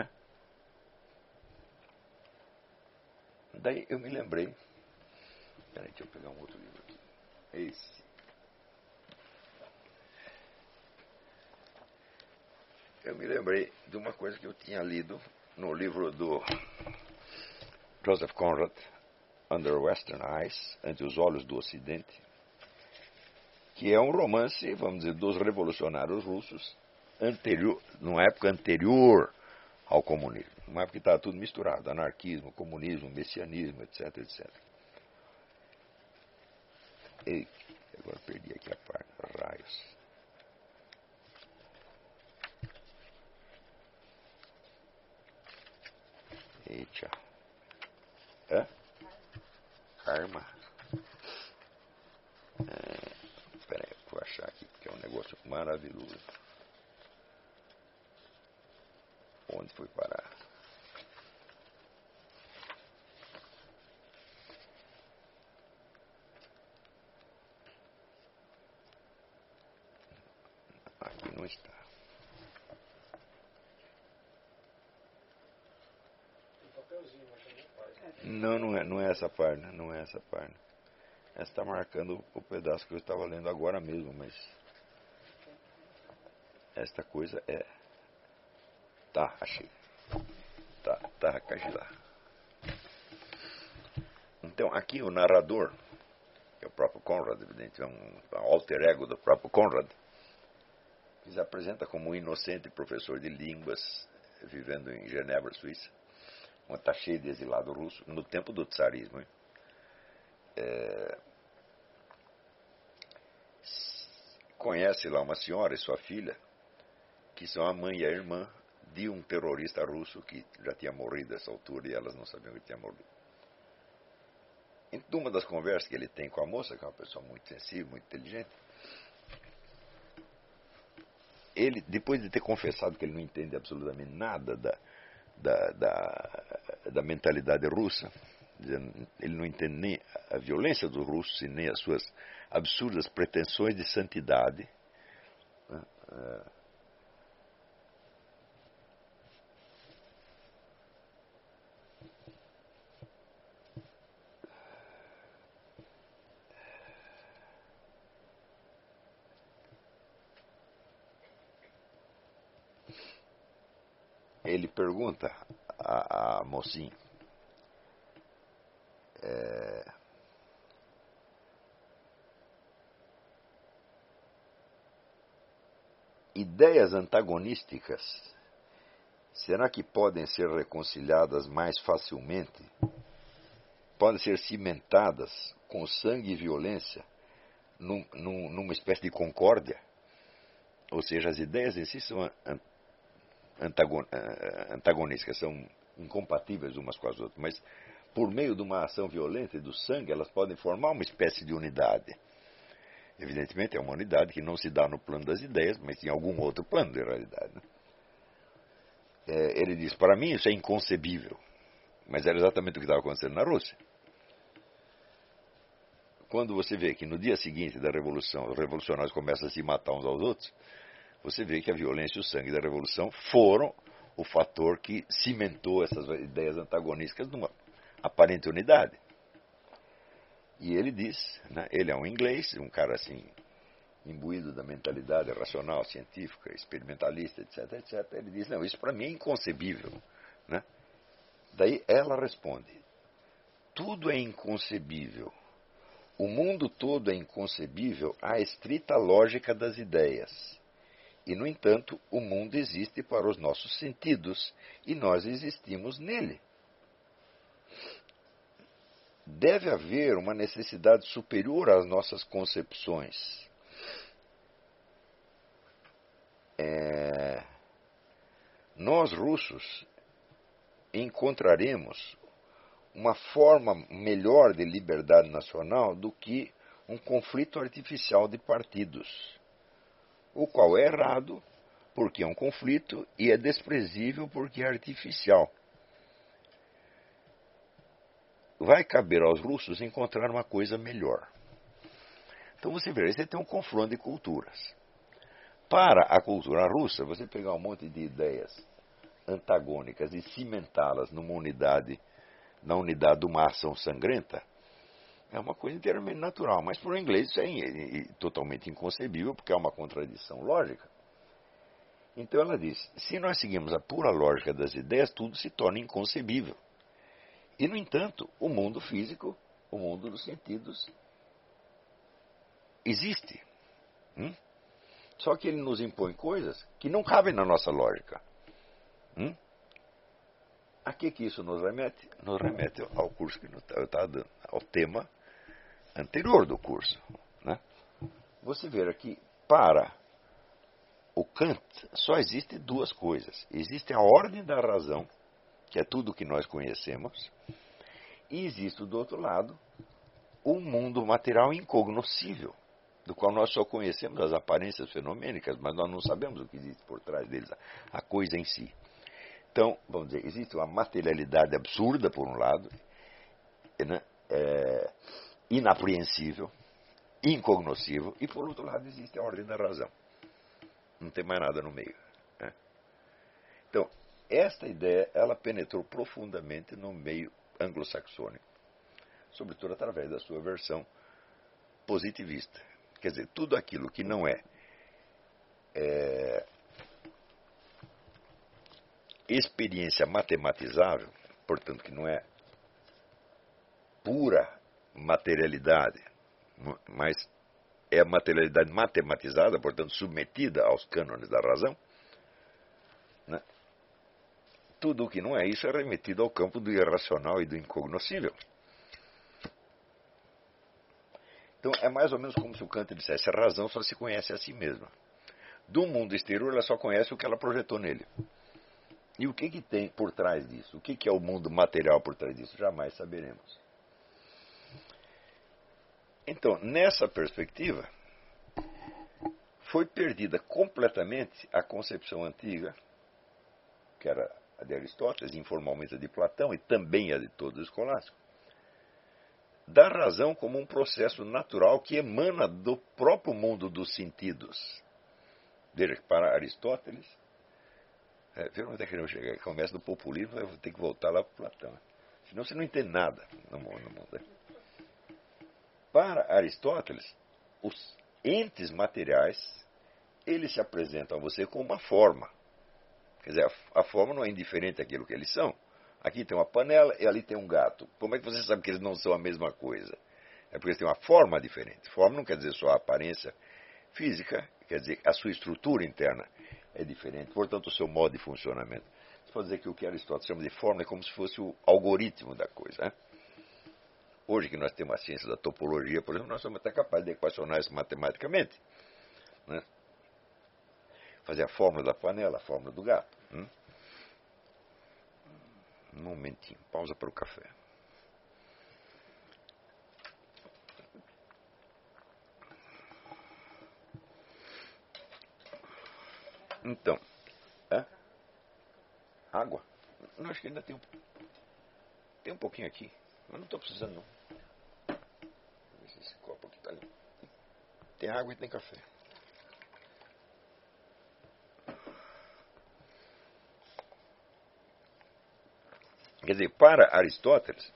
Daí eu me lembrei Peraí, deixa eu pegar um outro livro aqui. Esse. Eu me lembrei de uma coisa que eu tinha lido no livro do Joseph Conrad, Under Western Eyes, Ante os Olhos do Ocidente, que é um romance, vamos dizer, dos revolucionários russos, numa época anterior ao comunismo. Numa época que estava tudo misturado, anarquismo, comunismo, messianismo, etc, etc. E agora perdi aqui a parte, raios. Eita. Hã? Karma. Peraí, vou achar aqui, porque é um negócio maravilhoso. Onde foi parar? Aqui não está. Não, não é essa página, não é essa página. Essa está marcando o pedaço que eu estava lendo agora mesmo, mas esta coisa é... Tá, achei. Tá, lá. Então, aqui o narrador, que é o próprio Conrad, evidente, é um alter ego do próprio Conrad, que se apresenta como um inocente professor de línguas, vivendo em Genebra, Suíça, onde está cheio de exilado russo, no tempo do tsarismo. Conhece lá uma senhora e sua filha, que são a mãe e a irmã de um terrorista russo que já tinha morrido nessa altura e elas não sabiam que tinha morrido. Em uma das conversas que ele tem com a moça, que é uma pessoa muito sensível, muito inteligente, ele, depois de ter confessado que ele não entende absolutamente nada da mentalidade russa, ele não entende nem a violência dos russos e nem as suas absurdas pretensões de santidade, né? Ele pergunta a mocinha, ideias antagonísticas, será que podem ser reconciliadas mais facilmente? Podem ser cimentadas com sangue e violência numa espécie de concórdia? Ou seja, as ideias em si são antagonísticas, são incompatíveis umas com as outras, mas por meio de uma ação violenta e do sangue, elas podem formar uma espécie de unidade. Evidentemente, é uma unidade que não se dá no plano das ideias, mas em algum outro plano de realidade, né? Ele diz, para mim isso é inconcebível, mas era exatamente o que estava acontecendo na Rússia. Quando você vê que no dia seguinte da Revolução, os revolucionários começam a se matar uns aos outros, você vê que a violência e o sangue da Revolução foram o fator que cimentou essas ideias antagonísticas numa aparente unidade. E ele diz, né, ele é um inglês, um cara assim, imbuído da mentalidade racional, científica, experimentalista, etc, etc. Ele diz, não, isso para mim é inconcebível, né? Daí ela responde, tudo é inconcebível. O mundo todo é inconcebível à estrita lógica das ideias. E, no entanto, o mundo existe para os nossos sentidos e nós existimos nele. Deve haver uma necessidade superior às nossas concepções. Nós, russos, encontraremos uma forma melhor de liberdade nacional do que um conflito artificial de partidos, o qual é errado porque é um conflito e é desprezível porque é artificial. Vai caber aos russos encontrar uma coisa melhor. Então você vê, você tem um confronto de culturas. Para a cultura russa, você pegar um monte de ideias antagônicas e cimentá-las numa unidade, na unidade de uma ação sangrenta, É uma coisa inteiramente natural, mas para o inglês isso é totalmente inconcebível, porque é uma contradição lógica. Então ela diz, se nós seguimos a pura lógica das ideias, tudo se torna inconcebível. E, no entanto, o mundo físico, o mundo dos sentidos, existe. Só que ele nos impõe coisas que não cabem na nossa lógica. A que isso nos remete? Nos remete ao curso que eu estava dando, ao tema anterior do curso. Né? Você vê aqui, para o Kant, só existe duas coisas. Existe a ordem da razão, que é tudo o que nós conhecemos, e existe, do outro lado, um mundo material incognoscível, do qual nós só conhecemos as aparências fenomênicas, mas nós não sabemos o que existe por trás deles, a coisa em si. Então, vamos dizer, existe uma materialidade absurda, por um lado, né, inapreensível, incognoscível, e por outro lado existe a ordem da razão. Não tem mais nada no meio. Né? Então, esta ideia, ela penetrou profundamente no meio anglo-saxônico, sobretudo através da sua versão positivista. Quer dizer, tudo aquilo que não é experiência matematizável, portanto, que não é pura materialidade, mas é a materialidade matematizada, portanto, submetida aos cânones da razão, né? Tudo o que não é isso é remetido ao campo do irracional e do incognoscível. Então, é mais ou menos como se o Kant dissesse, a razão só se conhece a si mesma. Do mundo exterior, ela só conhece o que ela projetou nele. E o que tem por trás disso? O que é o mundo material por trás disso? Jamais saberemos. Então, nessa perspectiva, foi perdida completamente a concepção antiga, que era a de Aristóteles, informalmente a de Platão e também a de todos os escolásticos, da razão como um processo natural que emana do próprio mundo dos sentidos. Veja que para Aristóteles, veja onde é que eu cheguei, começa do populismo, eu vou ter que voltar lá para Platão. Senão você não entende nada no mundo. Para Aristóteles, os entes materiais, eles se apresentam a você como uma forma. Quer dizer, a forma não é indiferente àquilo que eles são. Aqui tem uma panela e ali tem um gato. Como é que você sabe que eles não são a mesma coisa? É porque eles têm uma forma diferente. Forma não quer dizer só a aparência física, quer dizer a sua estrutura interna é diferente. Portanto, o seu modo de funcionamento. Você pode dizer que o que Aristóteles chama de forma é como se fosse o algoritmo da coisa. Né? Hoje que nós temos a ciência da topologia, por exemplo, nós somos até capazes de equacionar isso matematicamente. Né? Fazer a fórmula da panela, a fórmula do gato. Um momentinho, pausa para o café. Então, água? Não, acho que ainda tem um pouquinho aqui, mas não estou precisando não. Deixa eu ver se esse copo aqui está ali. Tem água e tem café. Quer dizer, para Aristóteles,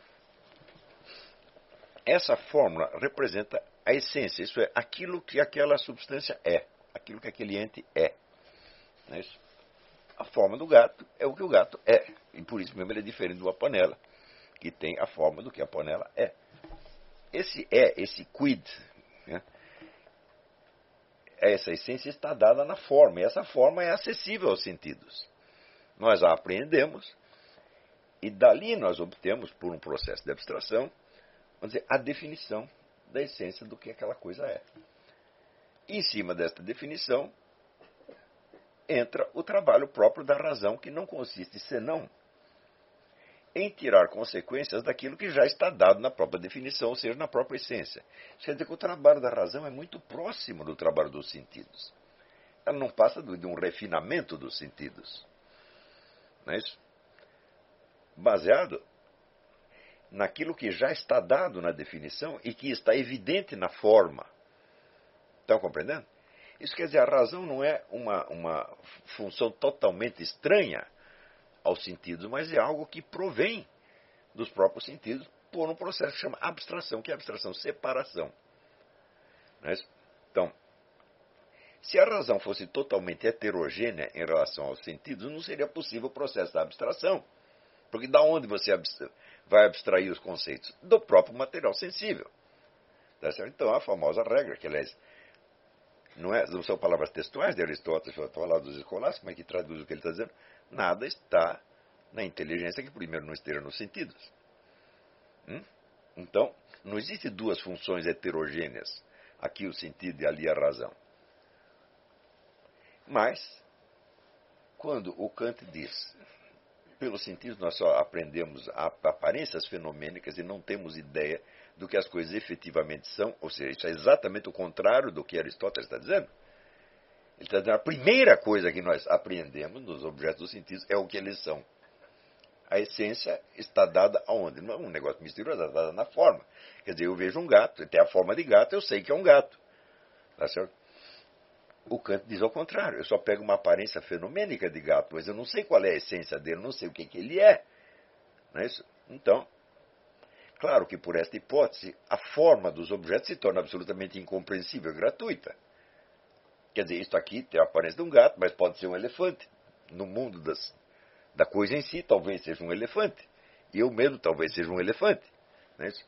essa fórmula representa a essência, isso é, aquilo que aquela substância é, aquilo que aquele ente é. Não é isso? A forma do gato é o que o gato é, e por isso mesmo ele é diferente de uma panela, que tem a forma do que a panela é. Esse quid, né? Essa essência está dada na forma, e essa forma é acessível aos sentidos. Nós a apreendemos, e dali nós obtemos, por um processo de abstração, vamos dizer, a definição da essência do que aquela coisa é. E em cima desta definição, entra o trabalho próprio da razão, que não consiste senão em tirar consequências daquilo que já está dado na própria definição, ou seja, na própria essência. Isso quer dizer que o trabalho da razão é muito próximo do trabalho dos sentidos. Ela não passa de um refinamento dos sentidos. Não é isso? Baseado naquilo que já está dado na definição e que está evidente na forma. Estão compreendendo? Isso quer dizer, a razão não é uma função totalmente estranha aos sentidos, mas é algo que provém dos próprios sentidos por um processo que chama abstração, que é abstração, separação. Não é isso? Então, se a razão fosse totalmente heterogênea em relação aos sentidos, não seria possível o processo da abstração. Porque da onde você vai abstrair os conceitos? Do próprio material sensível. Tá certo? Então, a famosa regra, que aliás não são palavras textuais de Aristóteles, estou falando dos escolásticos, mas que traduz o que ele está dizendo, nada está na inteligência que primeiro não esteja nos sentidos. Então, não existem duas funções heterogêneas, aqui o sentido e ali a razão. Mas, quando o Kant diz, pelos sentidos nós só aprendemos aparências fenomênicas e não temos ideia do que as coisas efetivamente são, ou seja, isso é exatamente o contrário do que Aristóteles está dizendo. Ele está dizendo, a primeira coisa que nós apreendemos nos objetos dos sentidos é o que eles são. A essência está dada aonde? Não é um negócio misterioso, está dada na forma. Quer dizer, eu vejo um gato, ele tem a forma de gato, eu sei que é um gato. Tá certo? O Kant diz ao contrário, eu só pego uma aparência fenomênica de gato, mas eu não sei qual é a essência dele, não sei o que ele é. Não é isso? Então, claro que por esta hipótese, a forma dos objetos se torna absolutamente incompreensível e gratuita. Quer dizer, isto aqui tem a aparência de um gato, mas pode ser um elefante. No mundo da coisa em si, talvez seja um elefante. E eu mesmo talvez seja um elefante. Não é isso?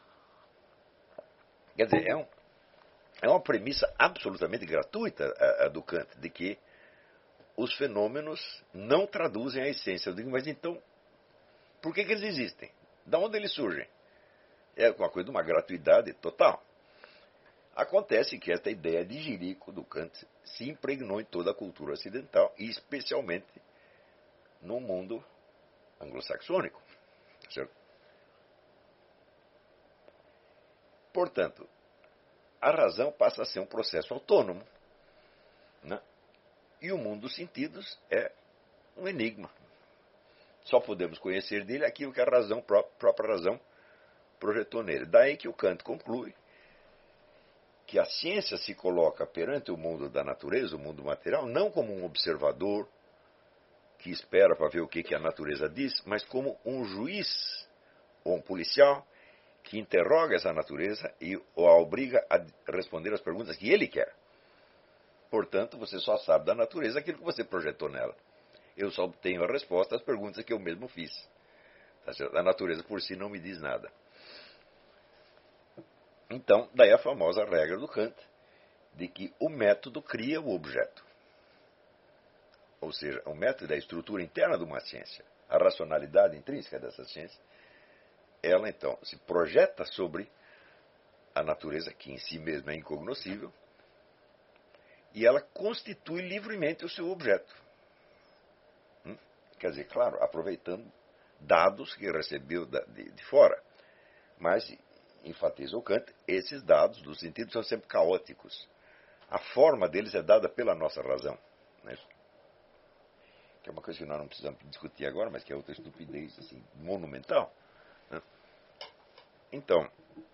Quer dizer, é uma premissa absolutamente gratuita a do Kant, de que os fenômenos não traduzem a essência. Eu digo, mas então, por que eles existem? De onde eles surgem? É uma coisa de uma gratuidade total. Acontece que esta ideia de jirico do Kant se impregnou em toda a cultura ocidental, e especialmente no mundo anglo-saxônico. Certo? Portanto, a razão passa a ser um processo autônomo, né? E o mundo dos sentidos é um enigma. Só podemos conhecer dele aquilo que a razão, própria razão, projetou nele. Daí que o Kant conclui que a ciência se coloca perante o mundo da natureza, o mundo material, não como um observador que espera para ver o que a natureza diz, mas como um juiz ou um policial que interroga essa natureza e a obriga a responder as perguntas que ele quer. Portanto, você só sabe da natureza aquilo que você projetou nela. Eu só tenho a resposta às perguntas que eu mesmo fiz. A natureza por si não me diz nada. Então, daí a famosa regra do Kant, de que o método cria o objeto. Ou seja, o método é a estrutura interna de uma ciência. A racionalidade intrínseca dessa ciência, ela então se projeta sobre a natureza, que em si mesma é incognoscível, e ela constitui livremente o seu objeto. Quer dizer, claro, aproveitando dados que recebeu de fora. Mas, enfatiza o Kant, esses dados dos sentidos são sempre caóticos. A forma deles é dada pela nossa razão. Né? Que é uma coisa que nós não precisamos discutir agora, mas que é outra estupidez assim, monumental. Né? Então,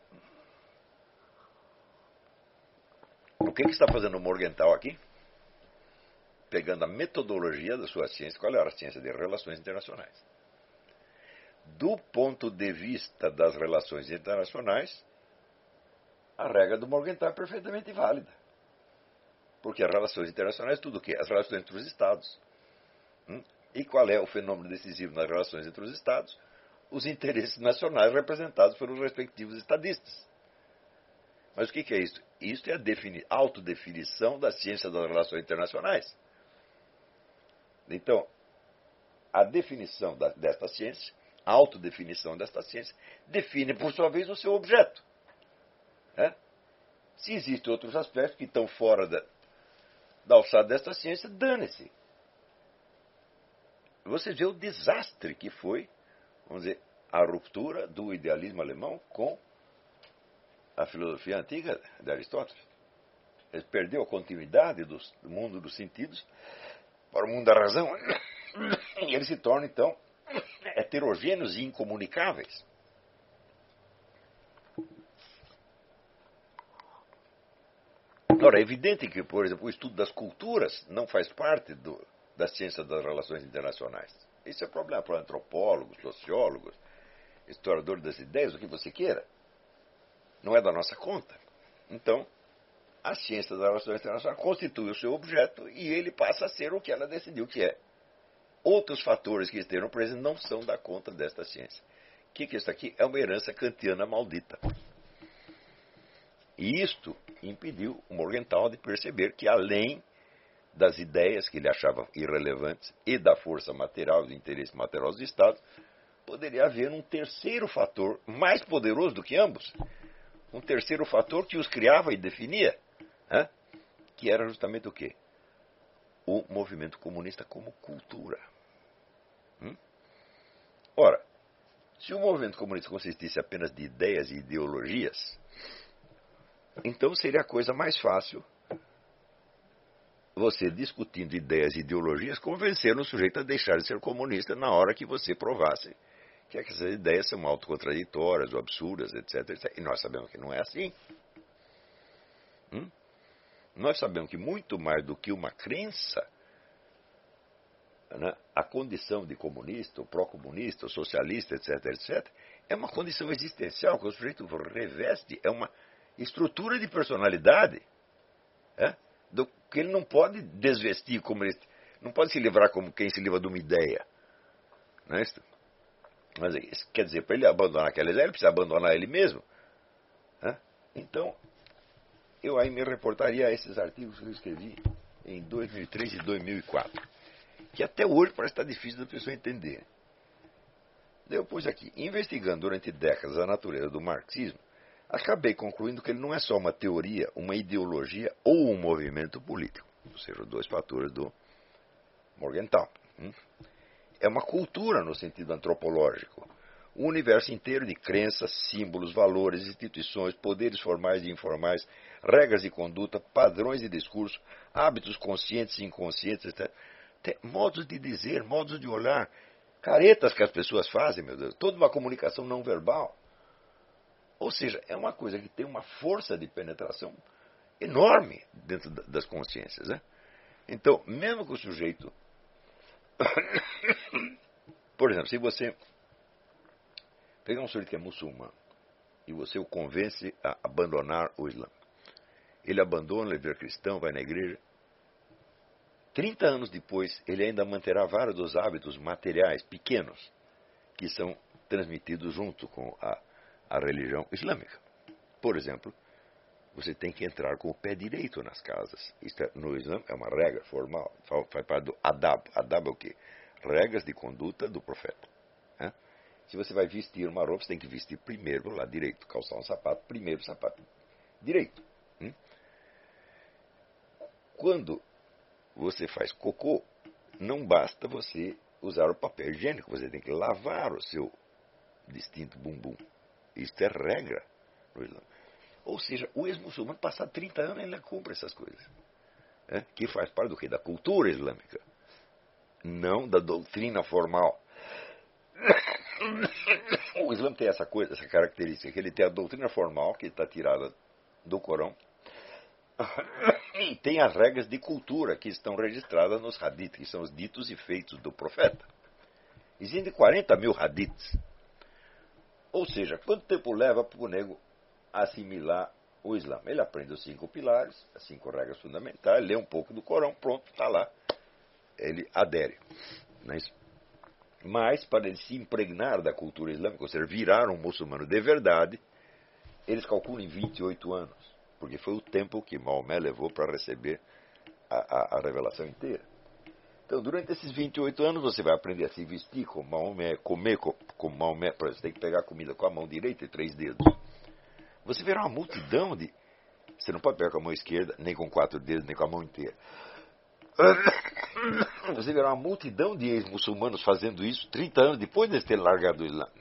o que está fazendo o Morgenthau aqui? Pegando a metodologia da sua ciência, qual era a ciência de relações internacionais. Do ponto de vista das relações internacionais, a regra do Morgenthau é perfeitamente válida. Porque as relações internacionais, tudo o quê? As relações entre os Estados. E qual é o fenômeno decisivo nas relações entre os Estados? Os interesses nacionais representados pelos respectivos estadistas. Mas o que é isso? Isso é a autodefinição da ciência das relações internacionais. Então, a definição desta ciência, a autodefinição desta ciência, define, por sua vez, o seu objeto. Se existem outros aspectos que estão fora da alçada desta ciência, dane-se. Você vê o desastre que foi, vamos dizer, a ruptura do idealismo alemão com a filosofia antiga de Aristóteles. Ele perdeu a continuidade do mundo dos sentidos para o mundo da razão. E eles se tornam, então, heterogêneos e incomunicáveis. Ora, é evidente que, por exemplo, o estudo das culturas não faz parte da ciência das relações internacionais. Esse é o problema para antropólogos, sociólogos. historiador das ideias, o que você queira. Não é da nossa conta. Então, a ciência das relações internacionais constitui o seu objeto e ele passa a ser o que ela decidiu que é. Outros fatores que estejam presentes não são da conta desta ciência. O que é isso aqui? É uma herança kantiana maldita. E isto impediu o Morgenthau de perceber que, além das ideias que ele achava irrelevantes e da força material, do interesse material dos Estados, poderia haver um terceiro fator mais poderoso do que ambos. Um terceiro fator que os criava e definia, que era justamente o quê? O movimento comunista como cultura. Ora, se o movimento comunista consistisse apenas de ideias e ideologias, então seria a coisa mais fácil você, discutindo ideias e ideologias, convencer um sujeito a deixar de ser comunista na hora que você provasse que essas ideias são autocontraditórias ou absurdas, etc, etc. E nós sabemos que não é assim. Nós sabemos que muito mais do que uma crença, a condição de comunista, ou pró-comunista, ou socialista, etc, etc, é uma condição existencial que o sujeito reveste, é uma estrutura de personalidade, do que ele não pode desvestir, como ele não pode se livrar como quem se livra de uma ideia. Não é isso? Mas isso quer dizer, para ele abandonar aquela ideia, ele precisa abandonar ele mesmo. Então, eu aí me reportaria a esses artigos que eu escrevi em 2003 e 2004, que até hoje parece estar difícil da pessoa entender. Eu pus aqui, investigando durante décadas a natureza do marxismo, acabei concluindo que ele não é só uma teoria, uma ideologia ou um movimento político, ou seja, os dois fatores do Morgenthau. É uma cultura no sentido antropológico. Um universo inteiro de crenças, símbolos, valores, instituições, poderes formais e informais, regras de conduta, padrões de discurso, hábitos conscientes e inconscientes, etc. Tem modos de dizer, modos de olhar, caretas que as pessoas fazem, meu Deus, toda uma comunicação não verbal. Ou seja, é uma coisa que tem uma força de penetração enorme dentro das consciências. Então, mesmo que o sujeito... Por exemplo, se você pegar um sujeito que é muçulmano e você o convence a abandonar o Islã, ele abandona, ele vira cristão, vai na igreja, 30 anos depois ele ainda manterá vários dos hábitos materiais pequenos que são transmitidos junto com a religião islâmica. Por exemplo, você tem que entrar com o pé direito nas casas. Isto no Islã é uma regra formal, faz parte do adab. Adab é o quê? Regras de conduta do profeta. Se você vai vestir uma roupa, você tem que vestir primeiro o lado direito, calçar um sapato, primeiro o sapato direito. Quando você faz cocô, não basta você usar o papel higiênico, você tem que lavar o seu distinto bumbum. Isto é regra no Islã. Ou seja, o ex-muçulmano, passado 30 anos, ainda cumpre essas coisas. Que faz parte do quê? Da cultura islâmica. Não da doutrina formal. O Islã tem essa coisa, essa característica, que ele tem a doutrina formal, que está tirada do Corão, e tem as regras de cultura que estão registradas nos hadiths, que são os ditos e feitos do profeta. Existem 40 mil hadiths. Ou seja, quanto tempo leva para o nego assimilar o Islã? Ele aprende os 5 pilares, as 5 regras fundamentais, lê um pouco do Corão, pronto, está lá. Ele adere. Mas, para ele se impregnar da cultura islâmica, ou seja, virar um muçulmano de verdade, eles calculam em 28 anos, porque foi o tempo que Maomé levou para receber a revelação inteira. Então, durante esses 28 anos, você vai aprender a se vestir como Maomé, comer como Maomé, por exemplo, você tem que pegar a comida com a mão direita e 3 dedos. Você verá uma multidão de... Você não pode pegar com a mão esquerda, nem com 4 dedos, nem com a mão inteira. Você verá uma multidão de ex-muçulmanos fazendo isso 30 anos depois de ter largado o Islã.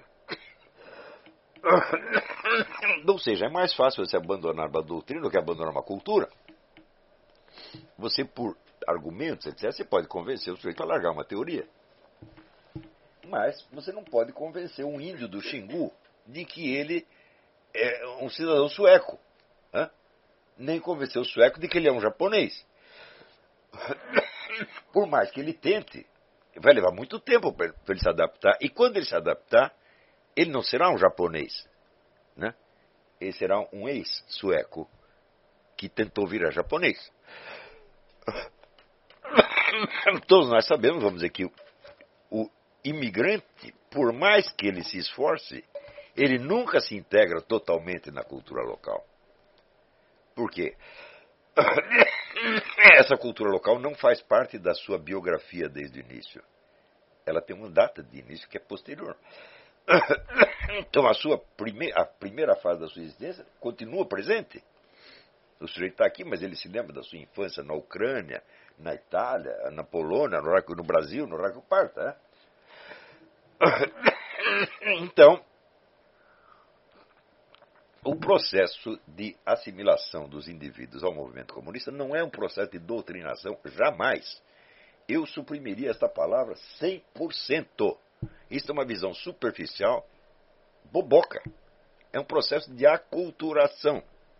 Ou seja, é mais fácil você abandonar uma doutrina do que abandonar uma cultura. Você, por argumentos, etc., você pode convencer o sujeito a largar uma teoria. Mas você não pode convencer um índio do Xingu de que ele é um cidadão sueco. Nem convencer o sueco de que ele é um japonês. Por mais que ele tente, vai levar muito tempo para ele se adaptar. E quando ele se adaptar, ele não será um japonês, né? Ele será um ex-sueco que tentou virar japonês. Todos nós sabemos, vamos dizer, que o imigrante, por mais que ele se esforce, ele nunca se integra totalmente na cultura local. Por quê? Essa cultura local não faz parte da sua biografia desde o início. Ela tem uma data de início que é posterior. Então a primeira fase da sua existência continua presente. O sujeito está aqui, mas ele se lembra da sua infância na Ucrânia, na Itália, na Polônia, no Brasil, no Raco Parta. Né? Então, o processo de assimilação dos indivíduos ao movimento comunista não é um processo de doutrinação, jamais. Eu suprimiria esta palavra 100%. Isso é uma visão superficial, boboca. É um processo de aculturação.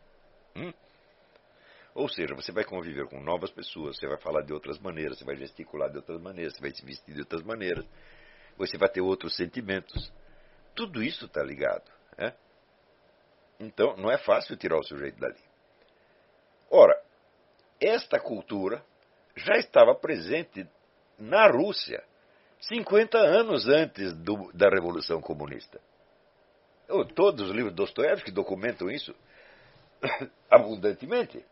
Ou seja, você vai conviver com novas pessoas, você vai falar de outras maneiras, você vai gesticular de outras maneiras, você vai se vestir de outras maneiras, você vai ter outros sentimentos. Tudo isso está ligado. Né? Então, não é fácil tirar o sujeito dali. Ora, esta cultura já estava presente na Rússia 50 anos antes da Revolução Comunista. Todos os livros de Dostoiévski documentam isso abundantemente.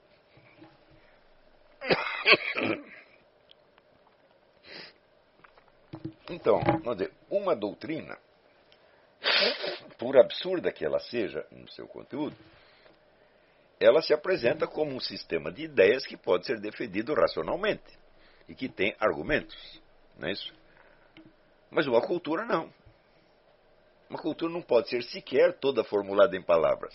Então, vamos dizer, uma doutrina, por absurda que ela seja no seu conteúdo, ela se apresenta como um sistema de ideias que pode ser defendido racionalmente e que tem argumentos, não é isso? Mas uma cultura não. Uma cultura não pode ser sequer toda formulada em palavras.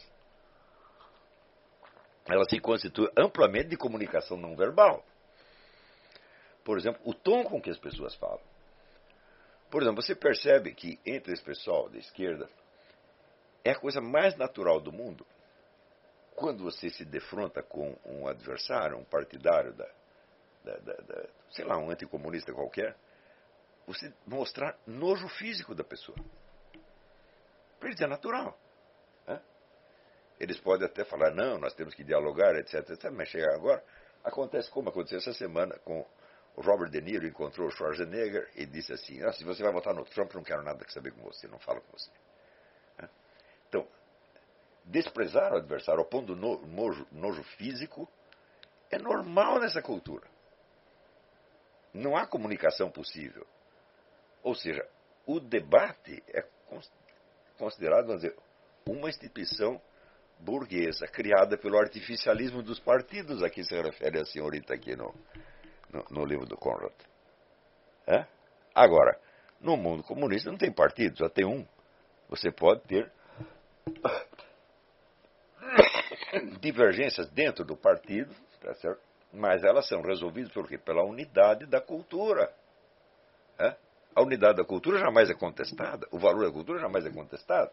Ela se constitui amplamente de comunicação não verbal. Por exemplo, o tom com que as pessoas falam. Por exemplo, você percebe que entre esse pessoal da esquerda é a coisa mais natural do mundo, quando você se defronta com um adversário, um partidário, sei lá, um anticomunista qualquer, você mostrar nojo físico da pessoa. Para eles é natural. Né? Eles podem até falar, não, nós temos que dialogar, etc, etc. Mas chega agora, acontece como aconteceu essa semana com o Robert De Niro, encontrou o Schwarzenegger e disse assim, se você vai votar no Trump, não quero nada que saber com você, não falo com você. Então, desprezar o adversário ao ponto do nojo físico é normal nessa cultura. Não há comunicação possível. Ou seja, o debate é considerado, vamos dizer, uma instituição burguesa, criada pelo artificialismo dos partidos, a que se refere a senhorita aqui no livro do Conrad. Agora, no mundo comunista não tem partido, só tem um. Você pode ter divergências dentro do partido, tá certo? Mas elas são resolvidas por quê? Pela unidade da cultura. A unidade da cultura jamais é contestada, o valor da cultura jamais é contestado.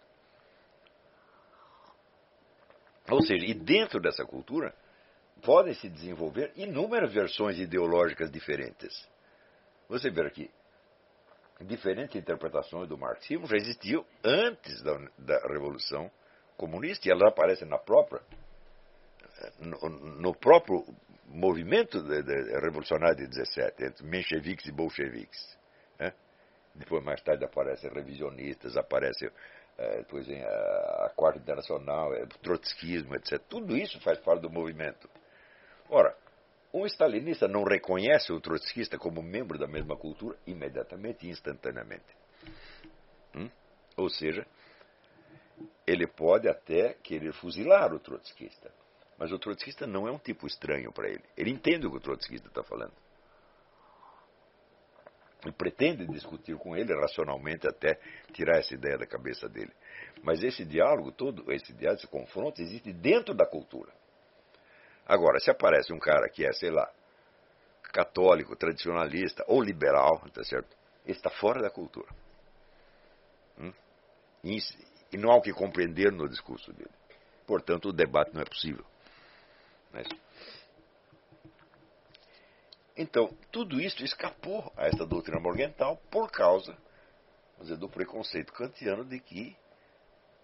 Ou seja, e dentro dessa cultura podem se desenvolver inúmeras versões ideológicas diferentes. Você vê aqui, diferentes interpretações do marxismo já existiam antes da Revolução Comunista, e elas aparecem no próprio movimento revolucionário de 17, entre mencheviques e bolcheviques. Depois, mais tarde, aparecem revisionistas, aparece depois vem a Quarta Internacional, o trotskismo, etc. Tudo isso faz parte do movimento. Ora, um stalinista não reconhece o trotskista como membro da mesma cultura imediatamente e instantaneamente. Ou seja, ele pode até querer fuzilar o trotskista, mas o trotskista não é um tipo estranho para ele. Ele entende o que o trotskista está falando. E pretende discutir com ele racionalmente até tirar essa ideia da cabeça dele. Mas esse diálogo, esse confronto existe dentro da cultura. Agora, se aparece um cara que é, sei lá, católico, tradicionalista ou liberal, tá certo? Ele está fora da cultura. E não há o que compreender no discurso dele. Portanto, o debate não é possível. Não é isso? Então, tudo isso escapou a esta doutrina morgental por causa, vamos dizer, do preconceito kantiano de que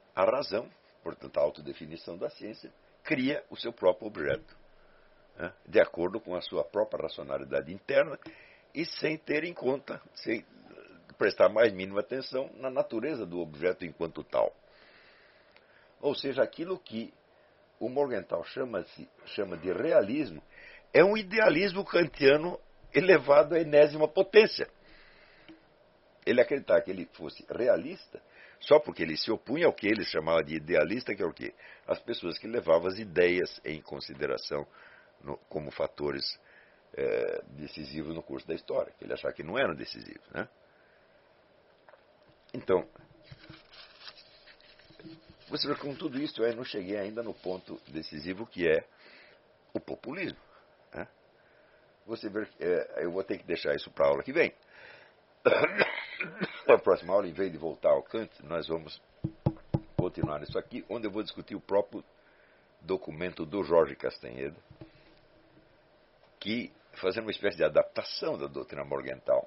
A razão, portanto a autodefinição da ciência, cria o seu próprio objeto, né, de acordo com a sua própria racionalidade interna e sem ter em conta, sem prestar mais mínima atenção na natureza do objeto enquanto tal. Ou seja, aquilo que o Morgenthau chama de realismo é um idealismo kantiano elevado à enésima potência. Ele acreditava que ele fosse realista só porque ele se opunha ao que ele chamava de idealista, que é o quê? As pessoas que levavam as ideias em consideração como fatores decisivos no curso da história, que ele achava que não eram decisivos, né? Então, você vê que com tudo isso eu não cheguei ainda no ponto decisivo, que é o populismo, né? Você vê, eu vou ter que deixar isso para a aula que vem. Na próxima aula, em vez de voltar ao Kant, nós vamos continuar nisso aqui, onde eu vou discutir o próprio documento do Jorge Castanheira, que, fazendo uma espécie de adaptação da doutrina Morgenthau,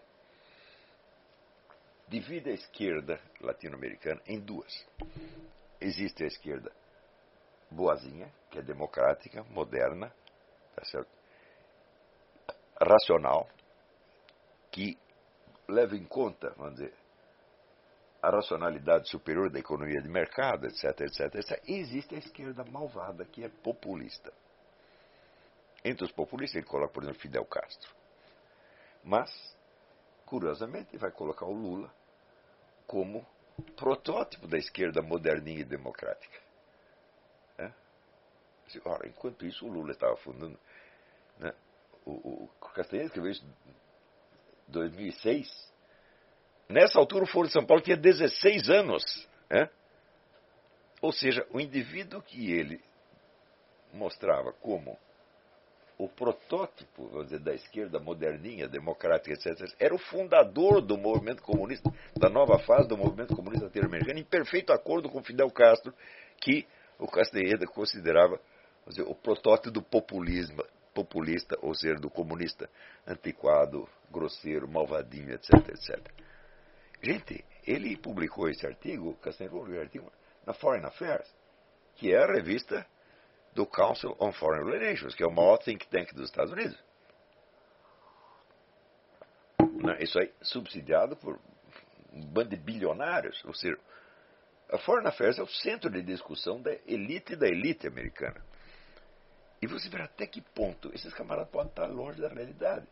divide a esquerda latino-americana em duas. Existe a esquerda boazinha, que é democrática, moderna, tá certo? Racional, que leva em conta, vamos dizer, a racionalidade superior da economia de mercado, etc, etc, etc. E existe a esquerda malvada, que é populista. Entre os populistas ele coloca, por exemplo, Fidel Castro. Mas, curiosamente, ele vai colocar o Lula como protótipo da esquerda moderninha e democrática. Ora, enquanto isso, o Lula estava fundando, né? O Castanheira escreveu isso em 2006. Nessa altura, o Foro de São Paulo tinha 16 anos. Né? Ou seja, o indivíduo que ele mostrava como o protótipo, vamos dizer, da esquerda moderninha, democrática, etc., era o fundador do movimento comunista, da nova fase do movimento comunista latino-americano, em perfeito acordo com Fidel Castro, que o Castanheira considerava, vamos dizer, o protótipo do populista, ou seja, do comunista antiquado, grosseiro, malvadinho, etc., etc. Gente, ele publicou esse artigo, o Castanheira publicou esse artigo na Foreign Affairs, que é a revista do Council on Foreign Relations, que é o maior think tank dos Estados Unidos. Isso aí subsidiado por um bando de bilionários. Ou seja, a Foreign Affairs é o centro de discussão da elite americana. E você vê até que ponto esses camaradas podem estar longe da realidade.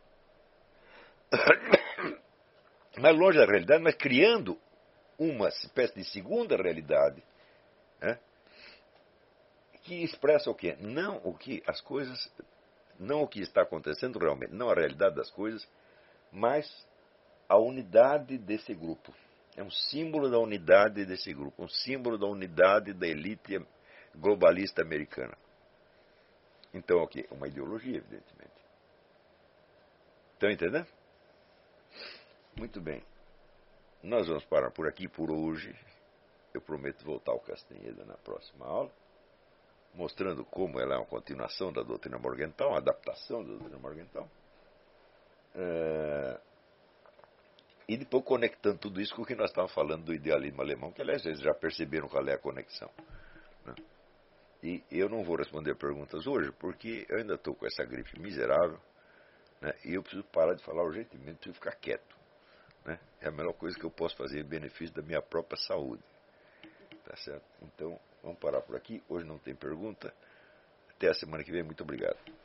Mas longe da realidade, mas criando uma espécie de segunda realidade, né? Que expressa o quê? Não o que as coisas, não o que está acontecendo realmente, não a realidade das coisas, mas a unidade desse grupo. É um símbolo da unidade desse grupo, um símbolo da unidade da elite globalista americana. Então, o quê? Uma ideologia, evidentemente. Estão entendendo? Muito bem. Nós vamos parar por aqui por hoje. Eu prometo voltar ao Castanheira na próxima aula, mostrando como ela é uma continuação da doutrina Morgenthau, uma adaptação da doutrina Morgenthau. E depois conectando tudo isso com o que nós estávamos falando do idealismo alemão, que aliás vocês já perceberam qual é a conexão. Né? E eu não vou responder perguntas hoje, porque eu ainda estou com essa gripe miserável, né? E eu preciso parar de falar urgentemente, preciso ficar quieto. Né? É a melhor coisa que eu posso fazer em benefício da minha própria saúde. Tá certo? Então, vamos parar por aqui. Hoje não tem pergunta. Até a semana que vem. Muito obrigado.